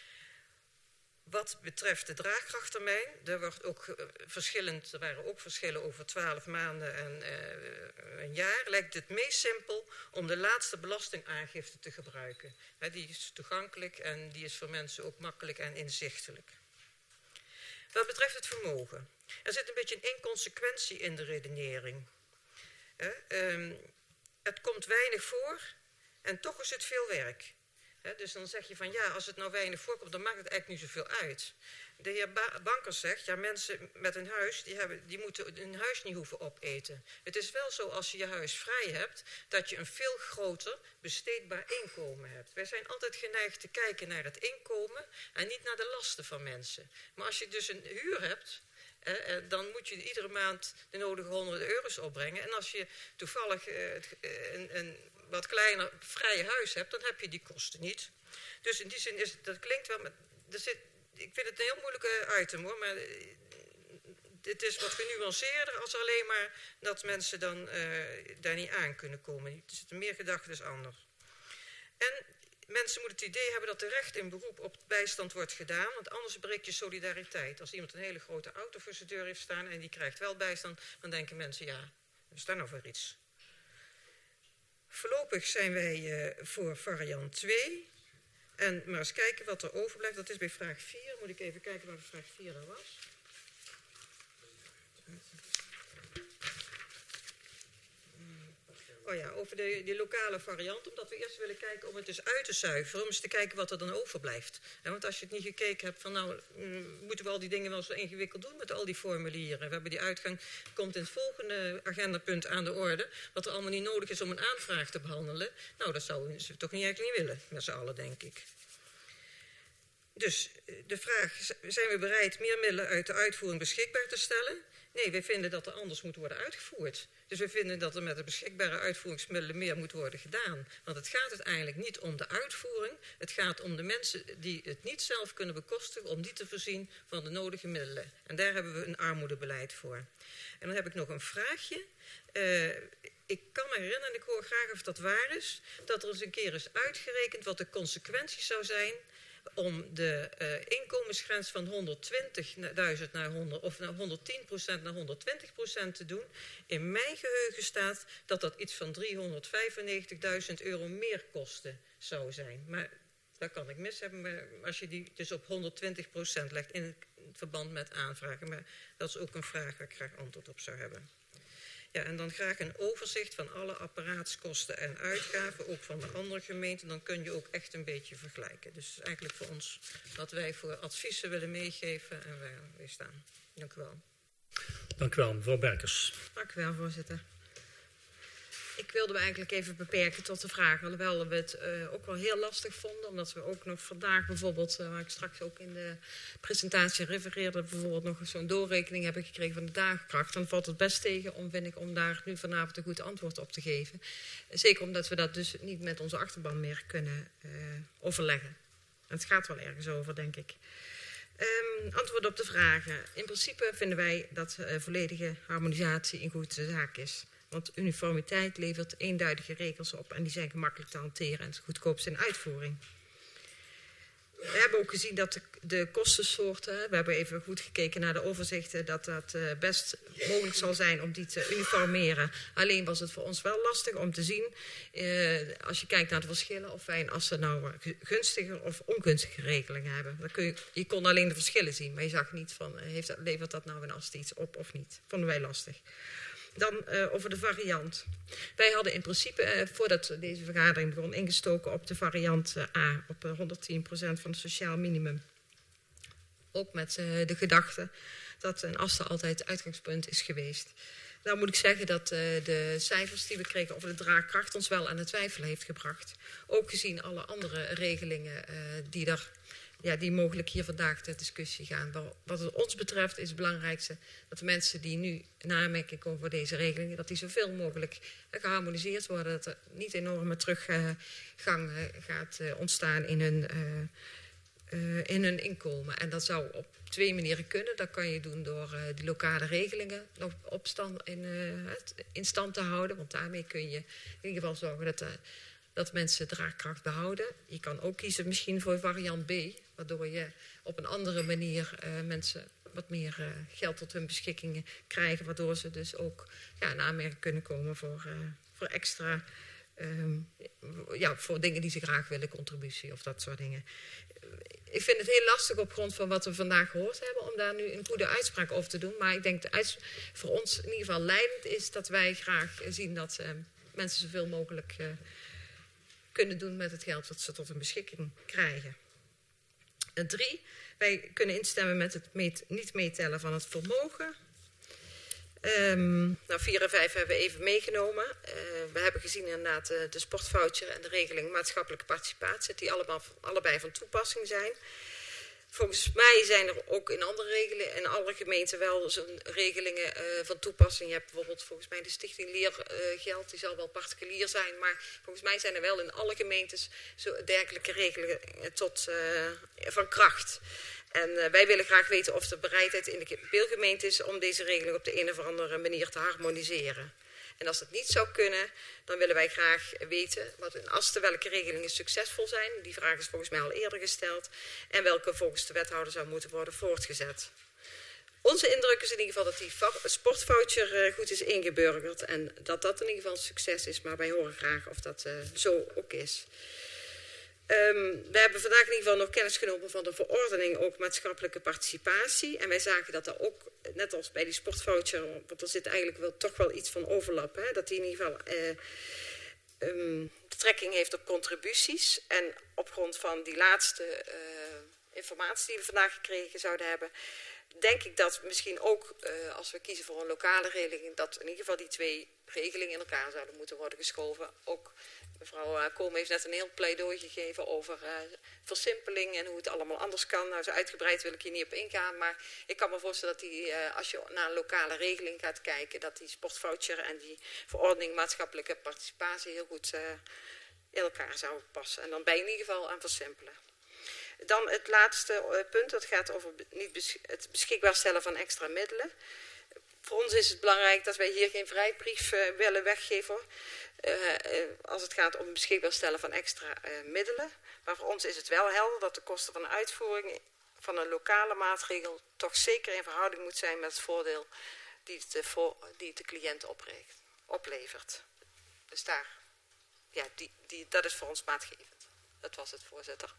Wat betreft de draagkrachttermijn, er, wordt ook, uh, verschillend, er waren ook verschillen over twaalf maanden en uh, een jaar. Lijkt het meest simpel om de laatste belastingaangifte te gebruiken. He, die is toegankelijk en die is voor mensen ook makkelijk en inzichtelijk. Wat betreft het vermogen. Er zit een beetje een inconsequentie in de redenering. He, um, het komt weinig voor en toch is het veel werk. He, dus dan zeg je van ja, als het nou weinig voorkomt, dan maakt het eigenlijk niet zoveel uit. De heer ba Bankers zegt, ja, mensen met een huis, die, hebben, die moeten hun huis niet hoeven opeten. Het is wel zo als je je huis vrij hebt, dat je een veel groter besteedbaar inkomen hebt. Wij zijn altijd geneigd te kijken naar het inkomen en niet naar de lasten van mensen. Maar als je dus een huur hebt, eh, dan moet je iedere maand de nodige honderden euro's opbrengen. En als je toevallig eh, een, een wat kleiner vrije huis hebt, dan heb je die kosten niet. Dus in die zin is dat klinkt wel, maar er zit, ik vind het een heel moeilijke item hoor, maar het is wat genuanceerder als alleen maar dat mensen dan uh, daar niet aan kunnen komen. Er zitten meer gedachten dus anders. En mensen moeten het idee hebben dat de recht in beroep op bijstand wordt gedaan, want anders breekt je solidariteit. Als iemand een hele grote auto voor zijn deur heeft staan en die krijgt wel bijstand, dan denken mensen, ja, wat is daar nou voor iets? Voorlopig zijn wij uh, voor variant twee. En maar eens kijken wat er overblijft. Dat is bij vraag vier. Moet ik even kijken waar de vraag vier daar was. Oh ja, over de, die lokale variant. Omdat we eerst willen kijken om het dus uit te zuiveren. Om eens te kijken wat er dan overblijft. En want als je het niet gekeken hebt van nou, moeten we al die dingen wel zo ingewikkeld doen met al die formulieren. We hebben die uitgang, komt in het volgende agendapunt aan de orde. Wat er allemaal niet nodig is om een aanvraag te behandelen. Nou, dat zouden ze toch niet eigenlijk niet willen, met z'n allen denk ik. Dus de vraag, zijn we bereid meer middelen uit de uitvoering beschikbaar te stellen? Nee, wij vinden dat er anders moet worden uitgevoerd. Dus we vinden dat er met de beschikbare uitvoeringsmiddelen meer moet worden gedaan. Want het gaat uiteindelijk niet om de uitvoering. Het gaat om de mensen die het niet zelf kunnen bekostigen, om die te voorzien van de nodige middelen. En daar hebben we een armoedebeleid voor. En dan heb ik nog een vraagje. Uh, ik kan me herinneren, en ik hoor graag of dat waar is, dat er eens een keer is uitgerekend wat de consequenties zou zijn om de uh, inkomensgrens van honderdtwintigduizend naar honderd, of naar honderdtien procent naar honderdtwintig procent te doen. In mijn geheugen staat dat dat iets van driehonderdvijfennegentigduizend euro meer kosten zou zijn. Maar dat kan ik mis hebben, maar als je die dus op honderdtwintig procent legt in het verband met aanvragen. Maar dat is ook een vraag waar ik graag antwoord op zou hebben. Ja, en dan graag een overzicht van alle apparaatskosten en uitgaven, ook van de andere gemeenten. Dan kun je ook echt een beetje vergelijken. Dus eigenlijk voor ons wat wij voor adviezen willen meegeven en wij, wij staan. Dank u wel. Dank u wel, mevrouw Berkers. Dank u wel, voorzitter. Ik wilde me eigenlijk even beperken tot de vraag, alhoewel we het uh, ook wel heel lastig vonden, omdat we ook nog vandaag bijvoorbeeld, uh, waar ik straks ook in de presentatie refereerde, bijvoorbeeld nog zo'n doorrekening hebben gekregen van de daagkracht. Dan valt het best tegen om, vind ik, om daar nu vanavond een goed antwoord op te geven. Zeker omdat we dat dus niet met onze achterban meer kunnen uh, overleggen. En het gaat wel ergens over, denk ik. Um, antwoord op de vragen. In principe vinden wij dat uh, volledige harmonisatie een goede zaak is. Want uniformiteit levert eenduidige regels op en die zijn gemakkelijk te hanteren en goedkoopst in uitvoering. We hebben ook gezien dat de, de kostensoorten, we hebben even goed gekeken naar de overzichten, dat dat uh, best mogelijk zal zijn om die te uniformeren. Alleen was het voor ons wel lastig om te zien, uh, als je kijkt naar de verschillen, of wij in Assen nou gunstige of ongunstige regelingen hebben. Dan kun je, je kon alleen de verschillen zien, maar je zag niet van, heeft dat, levert dat nou in Assen iets op of niet. Vonden wij lastig. Dan uh, over de variant. Wij hadden in principe, uh, voordat deze vergadering begon, ingestoken op de variant uh, A, op uh, honderdtien procent van het sociaal minimum. Ook met uh, de gedachte dat een Assen altijd het uitgangspunt is geweest. Nou moet ik zeggen dat uh, de cijfers die we kregen over de draagkracht ons wel aan het twijfelen heeft gebracht. Ook gezien alle andere regelingen uh, die er... Ja, die mogelijk hier vandaag ter discussie gaan. Wat het ons betreft is het belangrijkste dat de mensen die nu in aanmerking komen voor deze regelingen, dat die zoveel mogelijk geharmoniseerd worden, dat er niet enorme teruggang uh, gaat uh, ontstaan in hun, uh, uh, in hun inkomen. En dat zou op twee manieren kunnen. Dat kan je doen door uh, die lokale regelingen op, op stand, in, uh, in stand te houden, want daarmee kun je in ieder geval zorgen dat... Uh, dat mensen draagkracht behouden. Je kan ook kiezen misschien voor variant B, waardoor je op een andere manier uh, mensen wat meer uh, geld tot hun beschikking krijgen, waardoor ze dus ook ja, in aanmerking kunnen komen voor, uh, voor extra, um, ja, voor dingen die ze graag willen, contributie of dat soort dingen. Ik vind het heel lastig op grond van wat we vandaag gehoord hebben om daar nu een goede uitspraak over te doen, maar ik denk dat voor ons in ieder geval leidend is dat wij graag zien dat uh, mensen zoveel mogelijk uh, kunnen doen met het geld dat ze tot hun beschikking krijgen. En drie, wij kunnen instemmen met het meet, niet meetellen van het vermogen. Um, nou, vier en vijf hebben we even meegenomen. Uh, we hebben gezien inderdaad uh, de sportvoucher en de regeling maatschappelijke participatie, die allemaal, allebei van toepassing zijn. Volgens mij zijn er ook in andere regelingen, in alle gemeenten wel zo'n regelingen uh, van toepassing. Je hebt bijvoorbeeld volgens mij de Stichting Leergeld, uh, die zal wel particulier zijn. Maar volgens mij zijn er wel in alle gemeentes zo dergelijke regelingen tot, uh, van kracht. En uh, wij willen graag weten of er bereidheid in de deelgemeente is om deze regeling op de een of andere manier te harmoniseren. En als dat niet zou kunnen, dan willen wij graag weten wat in Asten welke regelingen succesvol zijn. Die vraag is volgens mij al eerder gesteld. En welke volgens de wethouder zou moeten worden voortgezet. Onze indruk is in ieder geval dat die sportvoucher goed is ingeburgerd. En dat dat in ieder geval een succes is. Maar wij horen graag of dat uh, zo ook is. Um, we hebben vandaag in ieder geval nog kennis genomen van de verordening ook maatschappelijke participatie. En wij zagen dat er ook, net als bij die sportvoucher, want er zit eigenlijk wel, toch wel iets van overlap. Hè, dat die in ieder geval uh, um, betrekking heeft op contributies. En op grond van die laatste uh, informatie die we vandaag gekregen zouden hebben, denk ik dat misschien ook, uh, als we kiezen voor een lokale regeling, dat in ieder geval die twee regelingen in elkaar zouden moeten worden geschoven. Ook mevrouw Koolme heeft net een heel pleidooi gegeven over uh, versimpeling en hoe het allemaal anders kan. Nou, zo uitgebreid wil ik hier niet op ingaan, maar ik kan me voorstellen dat die, uh, als je naar een lokale regeling gaat kijken, dat die sportvoucher en die verordening maatschappelijke participatie heel goed uh, in elkaar zouden passen. En dan ben je in ieder geval aan versimpelen. Dan het laatste uh, punt, dat gaat over niet besch het beschikbaar stellen van extra middelen. Voor ons is het belangrijk dat wij hier geen vrijbrief uh, willen weggeven uh, uh, als het gaat om het beschikbaar stellen van extra uh, middelen. Maar voor ons is het wel helder dat de kosten van de uitvoering van een lokale maatregel toch zeker in verhouding moet zijn met het voordeel die het de, voor, die het de cliënt opreekt, oplevert. Dus daar, ja, die, die, dat is voor ons maatgevend. Dat was het, voorzitter.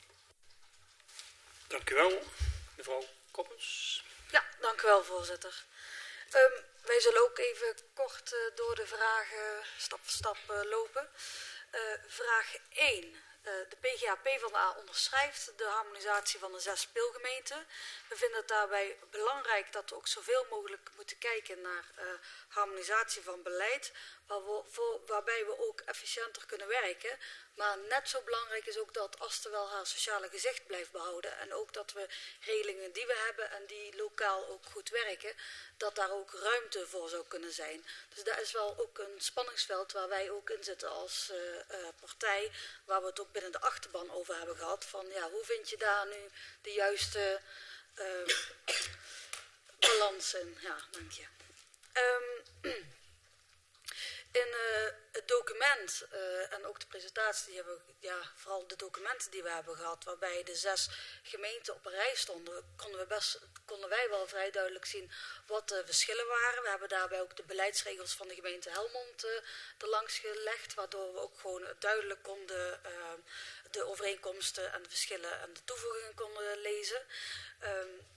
Dank u wel, mevrouw Koppens. Ja, dank u wel, voorzitter. Um, wij zullen ook even kort uh, door de vragen stap voor stap uh, lopen. Uh, vraag één. Uh, de P G A P van de A onderschrijft de harmonisatie van de zes speelgemeenten. We vinden het daarbij belangrijk dat we ook zoveel mogelijk moeten kijken naar uh, harmonisatie van beleid, waar we, voor, waarbij we ook efficiënter kunnen werken. Maar net zo belangrijk is ook dat Asten wel haar sociale gezicht blijft behouden. En ook dat we regelingen die we hebben en die lokaal ook goed werken, dat daar ook ruimte voor zou kunnen zijn. Dus dat is wel ook een spanningsveld waar wij ook in zitten als uh, uh, partij. Waar we het ook binnen de achterban over hebben gehad. Van ja, hoe vind je daar nu de juiste uh, balans in. Ja, dank je. Um, in uh, het document uh, en ook de presentatie, die hebben we, ja, vooral de documenten die we hebben gehad, waarbij de zes gemeenten op een rij stonden, konden, we best, konden wij wel vrij duidelijk zien wat de verschillen waren. We hebben daarbij ook de beleidsregels van de gemeente Helmond uh, erlangs gelegd, waardoor we ook gewoon duidelijk konden uh, de overeenkomsten en de verschillen en de toevoegingen konden lezen. Um,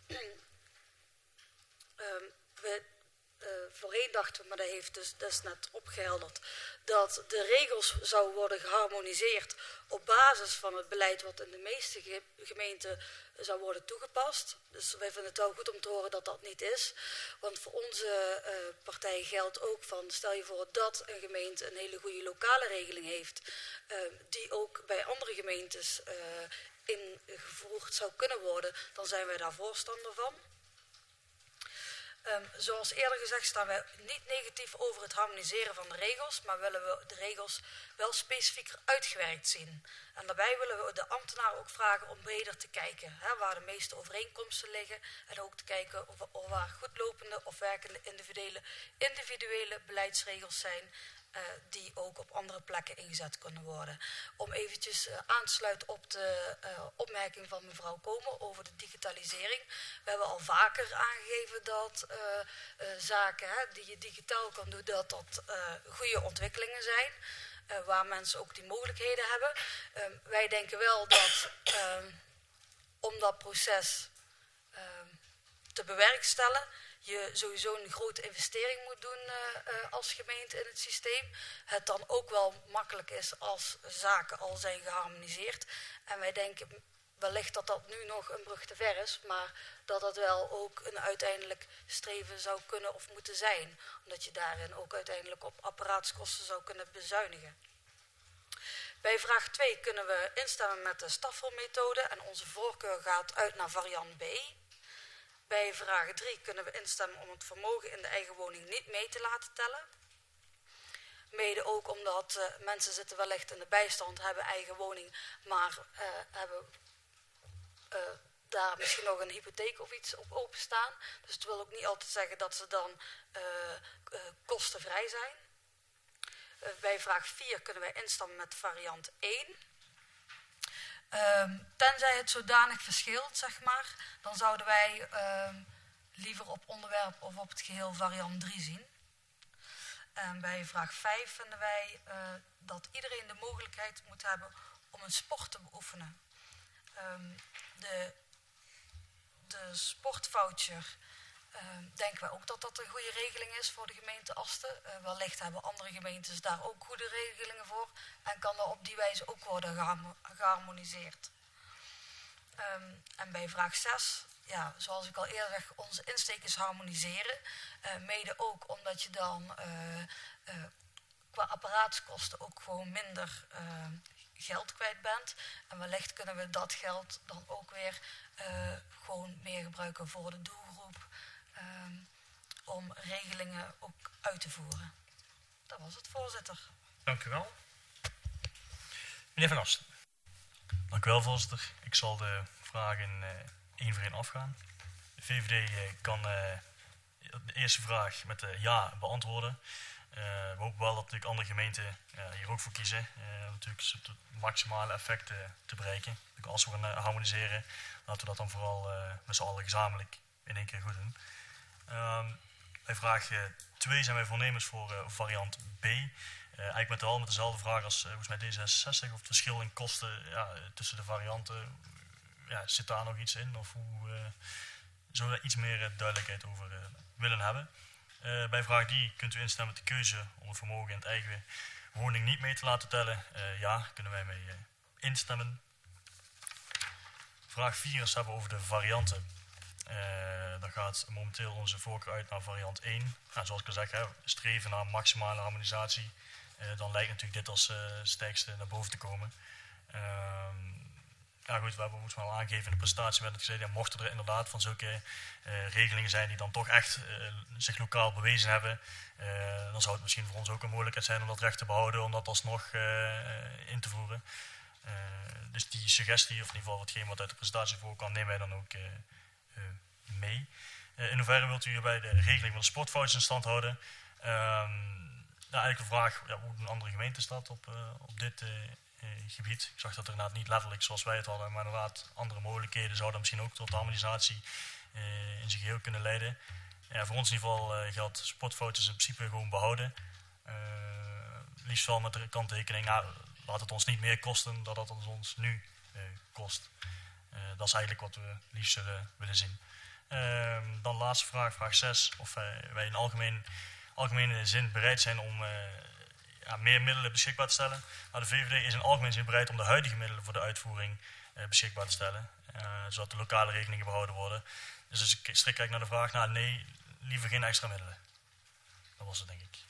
um, we Uh, voorheen dachten we, maar dat heeft dus, dat is net opgehelderd, dat de regels zouden worden geharmoniseerd op basis van het beleid wat in de meeste ge gemeenten zou worden toegepast. Dus wij vinden het wel goed om te horen dat dat niet is. Want voor onze uh, partij geldt ook van, stel je voor dat een gemeente een hele goede lokale regeling heeft, uh, die ook bij andere gemeentes uh, ingevoerd zou kunnen worden, dan zijn wij daar voorstander van. Um, zoals eerder gezegd staan wij niet negatief over het harmoniseren van de regels, maar willen we de regels wel specifieker uitgewerkt zien. En daarbij willen we de ambtenaren ook vragen om breder te kijken, hè, waar de meeste overeenkomsten liggen, en ook te kijken of, of waar goedlopende of werkende individuele, individuele beleidsregels zijn, Uh, die ook op andere plekken ingezet kunnen worden. Om eventjes uh, aan te sluiten op de uh, opmerking van mevrouw Komen over de digitalisering. We hebben al vaker aangegeven dat uh, uh, zaken hè, die je digitaal kan doen, dat dat uh, goede ontwikkelingen zijn. Uh, waar mensen ook die mogelijkheden hebben. Uh, wij denken wel dat uh, om dat proces uh, te bewerkstelligen, je sowieso een grote investering moet doen uh, uh, als gemeente in het systeem. Het dan ook wel makkelijk is als zaken al zijn geharmoniseerd. En wij denken wellicht dat dat nu nog een brug te ver is, maar dat dat wel ook een uiteindelijk streven zou kunnen of moeten zijn. Omdat je daarin ook uiteindelijk op apparaatskosten zou kunnen bezuinigen. Bij vraag twee kunnen we instemmen met de staffelmethode en onze voorkeur gaat uit naar variant B. Bij vraag drie kunnen we instemmen om het vermogen in de eigen woning niet mee te laten tellen. Mede ook omdat uh, mensen zitten wellicht in de bijstand, hebben eigen woning, maar uh, hebben uh, daar misschien nog een hypotheek of iets op openstaan. Dus het wil ook niet altijd zeggen dat ze dan uh, uh, kostenvrij zijn. Uh, bij vraag vier kunnen wij instemmen met variant één. Um, tenzij het zodanig verschilt, zeg maar, dan zouden wij um, liever op onderwerp of op het geheel variant drie zien. En bij vraag vijf vinden wij uh, dat iedereen de mogelijkheid moet hebben om een sport te beoefenen. Um, de, de sportvoucher uh, denken wij ook dat dat een goede regeling is voor de gemeente Asten. Uh, wellicht hebben andere gemeentes daar ook goede regelingen voor en kan dat op die wijze ook worden geharmoniseerd. Um, en bij vraag zes, ja, zoals ik al eerder zeg, onze insteek is harmoniseren. Uh, mede ook omdat je dan uh, uh, qua apparaatskosten ook gewoon minder uh, geld kwijt bent. En wellicht kunnen we dat geld dan ook weer uh, gewoon meer gebruiken voor de doelgroep. Um, om regelingen ook uit te voeren. Dat was het, voorzitter. Dank u wel. Meneer Van Asten. Dank u wel, voorzitter. Ik zal de vragen uh, één voor één afgaan. De V V D uh, kan uh, de eerste vraag met uh, ja beantwoorden. Uh, we hopen wel dat natuurlijk andere gemeenten uh, hier ook voor kiezen. Uh, natuurlijk het maximale effect uh, te bereiken. Dus als we gaan uh, harmoniseren, laten we dat dan vooral uh, met z'n allen gezamenlijk in één keer goed doen. Um, bij vraag twee uh, zijn wij voornemens voor uh, variant B. Uh, eigenlijk met, wel met dezelfde vraag als uh, volgens mij D zesenzestig. Of het verschil in kosten ja, tussen de varianten. Ja, zit daar nog iets in? Of hoe uh, zouden we daar iets meer uh, duidelijkheid over uh, willen hebben? Uh, bij vraag drie kunt u instemmen met de keuze om het vermogen in het eigen woning niet mee te laten tellen. Uh, ja, kunnen wij mee uh, instemmen. Vraag vier is hebben over de varianten. Uh, dan gaat momenteel onze voorkeur uit naar variant één. Nou, zoals ik al zeg, hè, streven naar maximale harmonisatie. Uh, dan lijkt natuurlijk dit als uh, sterkste naar boven te komen. Uh, ja goed, we hebben het wel aangegeven in de presentatie werd het gezegd, ja, mochten er inderdaad van zulke uh, regelingen zijn die dan toch echt uh, zich lokaal bewezen hebben, uh, dan zou het misschien voor ons ook een mogelijkheid zijn om dat recht te behouden, om dat alsnog uh, in te voeren. Uh, dus die suggestie, of in ieder geval hetgeen wat uit de presentatie voorkwam, nemen wij dan ook uh, uh, mee. Uh, in hoeverre wilt u bij de regeling van de sportvouchers in stand houden? Um, nou, eigenlijk de vraag, ja, hoe een andere gemeente staat op, uh, op dit uh, uh, gebied. Ik zag dat er inderdaad niet letterlijk zoals wij het hadden, maar inderdaad andere mogelijkheden zouden misschien ook tot de harmonisatie uh, in zijn geheel kunnen leiden. Ja, voor ons in ieder geval uh, geldt sportvouchers in principe gewoon behouden. Uh, liefst wel met de kanttekening, nou, laat het ons niet meer kosten dan dat het ons nu uh, kost. Uh, dat is eigenlijk wat we liefst zullen willen zien. Uh, dan de laatste vraag, vraag zes. Of uh, wij in algemeen, algemene zin bereid zijn om uh, ja, meer middelen beschikbaar te stellen. Nou, de V V D is in algemene zin bereid om de huidige middelen voor de uitvoering uh, beschikbaar te stellen. Uh, zodat de lokale rekeningen behouden worden. Dus als ik strikt kijk naar de vraag, nou nee, liever geen extra middelen. Dat was het, denk ik.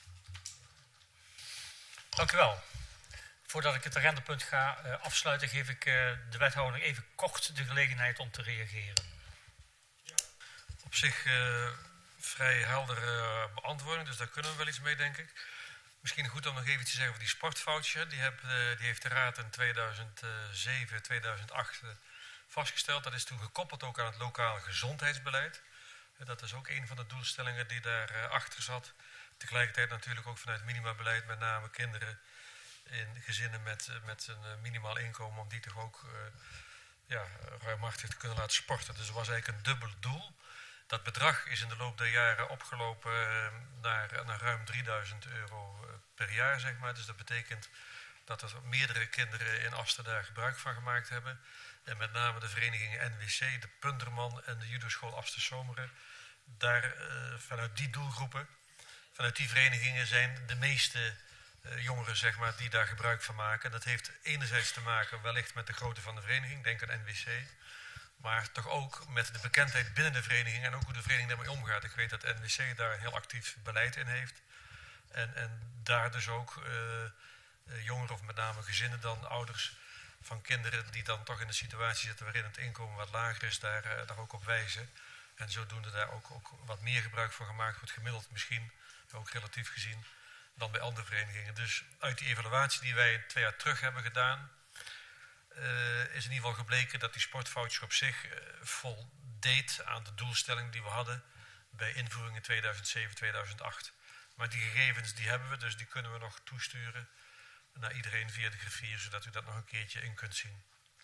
Dank u wel. Voordat ik het agendapunt ga uh, afsluiten, geef ik uh, de wethouder even kort de gelegenheid om te reageren. Ja. Op zich uh, vrij heldere uh, beantwoording, dus daar kunnen we wel iets mee, denk ik. Misschien goed om nog even te zeggen over die sportvoucher. Die, heb, uh, die heeft de Raad in tweeduizend zeven, tweeduizend acht uh, vastgesteld. Dat is toen gekoppeld ook aan het lokale gezondheidsbeleid. Uh, dat is ook een van de doelstellingen die daarachter uh, achter zat. Tegelijkertijd natuurlijk ook vanuit minimabeleid, met name kinderen in gezinnen met, met een uh, minimaal inkomen, om die toch ook uh, ja, ruimhartig te kunnen laten sporten. Dus het was eigenlijk een dubbel doel. Dat bedrag is in de loop der jaren opgelopen uh, naar, naar ruim drieduizend euro uh, per jaar, zeg maar. Dus dat betekent dat er meerdere kinderen in Asten daar gebruik van gemaakt hebben. En met name de verenigingen N W C, de Punderman en de judoschool Asten Zomeren. Daar uh, vanuit die doelgroepen, vanuit die verenigingen zijn de meeste uh, jongeren, zeg maar, die daar gebruik van maken. Dat heeft enerzijds te maken wellicht met de grootte van de vereniging, denk aan N W C. Maar toch ook met de bekendheid binnen de vereniging en ook hoe de vereniging daarmee omgaat. Ik weet dat N W C daar een heel actief beleid in heeft. En, en daar dus ook uh, uh, jongeren of met name gezinnen dan, ouders van kinderen die dan toch in een situatie zitten waarin het inkomen wat lager is, daar, uh, daar ook op wijzen. En zodoende daar ook, ook wat meer gebruik van gemaakt wordt, gemiddeld misschien, ook relatief gezien, dan bij andere verenigingen. Dus uit die evaluatie die wij twee jaar terug hebben gedaan, Uh, is in ieder geval gebleken dat die sportvoucher op zich uh, voldeed aan de doelstelling die we hadden bij invoering in tweeduizend zeven, tweeduizend acht. Maar die gegevens die hebben we, dus die kunnen we nog toesturen naar iedereen via de griffier, zodat u dat nog een keertje in kunt zien.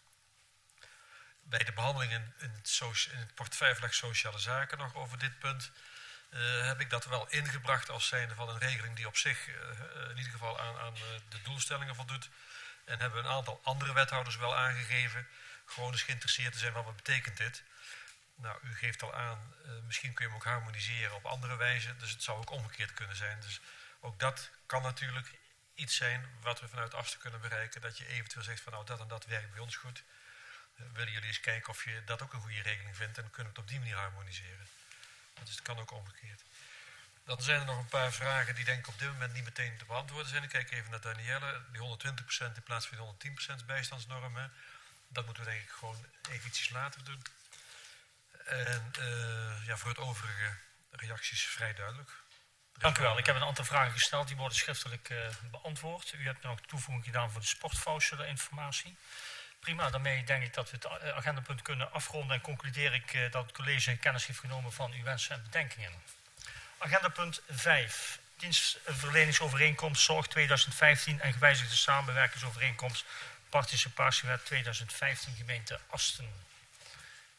Bij de behandeling in, in, het, socia- in het portefeuille sociale zaken nog over dit punt uh, heb ik dat wel ingebracht als zijnde van een regeling die op zich uh, in ieder geval aan, aan uh, de doelstellingen voldoet. En hebben een aantal andere wethouders wel aangegeven gewoon eens geïnteresseerd te zijn van wat betekent dit. Nou, u geeft al aan, uh, misschien kun je hem ook harmoniseren op andere wijze. Dus het zou ook omgekeerd kunnen zijn. Dus ook dat kan natuurlijk iets zijn wat we vanuit Asten kunnen bereiken. Dat je eventueel zegt van nou dat en dat werkt bij ons goed. Uh, willen jullie eens kijken of je dat ook een goede regeling vindt. En dan kunnen we het op die manier harmoniseren. Dus het kan ook omgekeerd. Dan zijn er nog een paar vragen die denk ik op dit moment niet meteen te beantwoorden zijn. Ik kijk even naar Danielle. Die honderdtwintig procent in plaats van die honderdtien procent bijstandsnorm. Hè. Dat moeten we denk ik gewoon even ietsjes later doen. En uh, ja, voor het overige reacties vrij duidelijk. Dank u wel. Ik heb een aantal vragen gesteld. Die worden schriftelijk uh, beantwoord. U hebt nog toevoeging gedaan voor de sportvoucher informatie. Prima, daarmee denk ik dat we het agendapunt kunnen afronden. En concludeer ik uh, dat het college kennis heeft genomen van uw wensen en bedenkingen. Agendapunt vijf. Dienstverleningsovereenkomst Zorg tweeduizend vijftien en gewijzigde samenwerkingsovereenkomst Participatiewet tweeduizend vijftien gemeente Asten.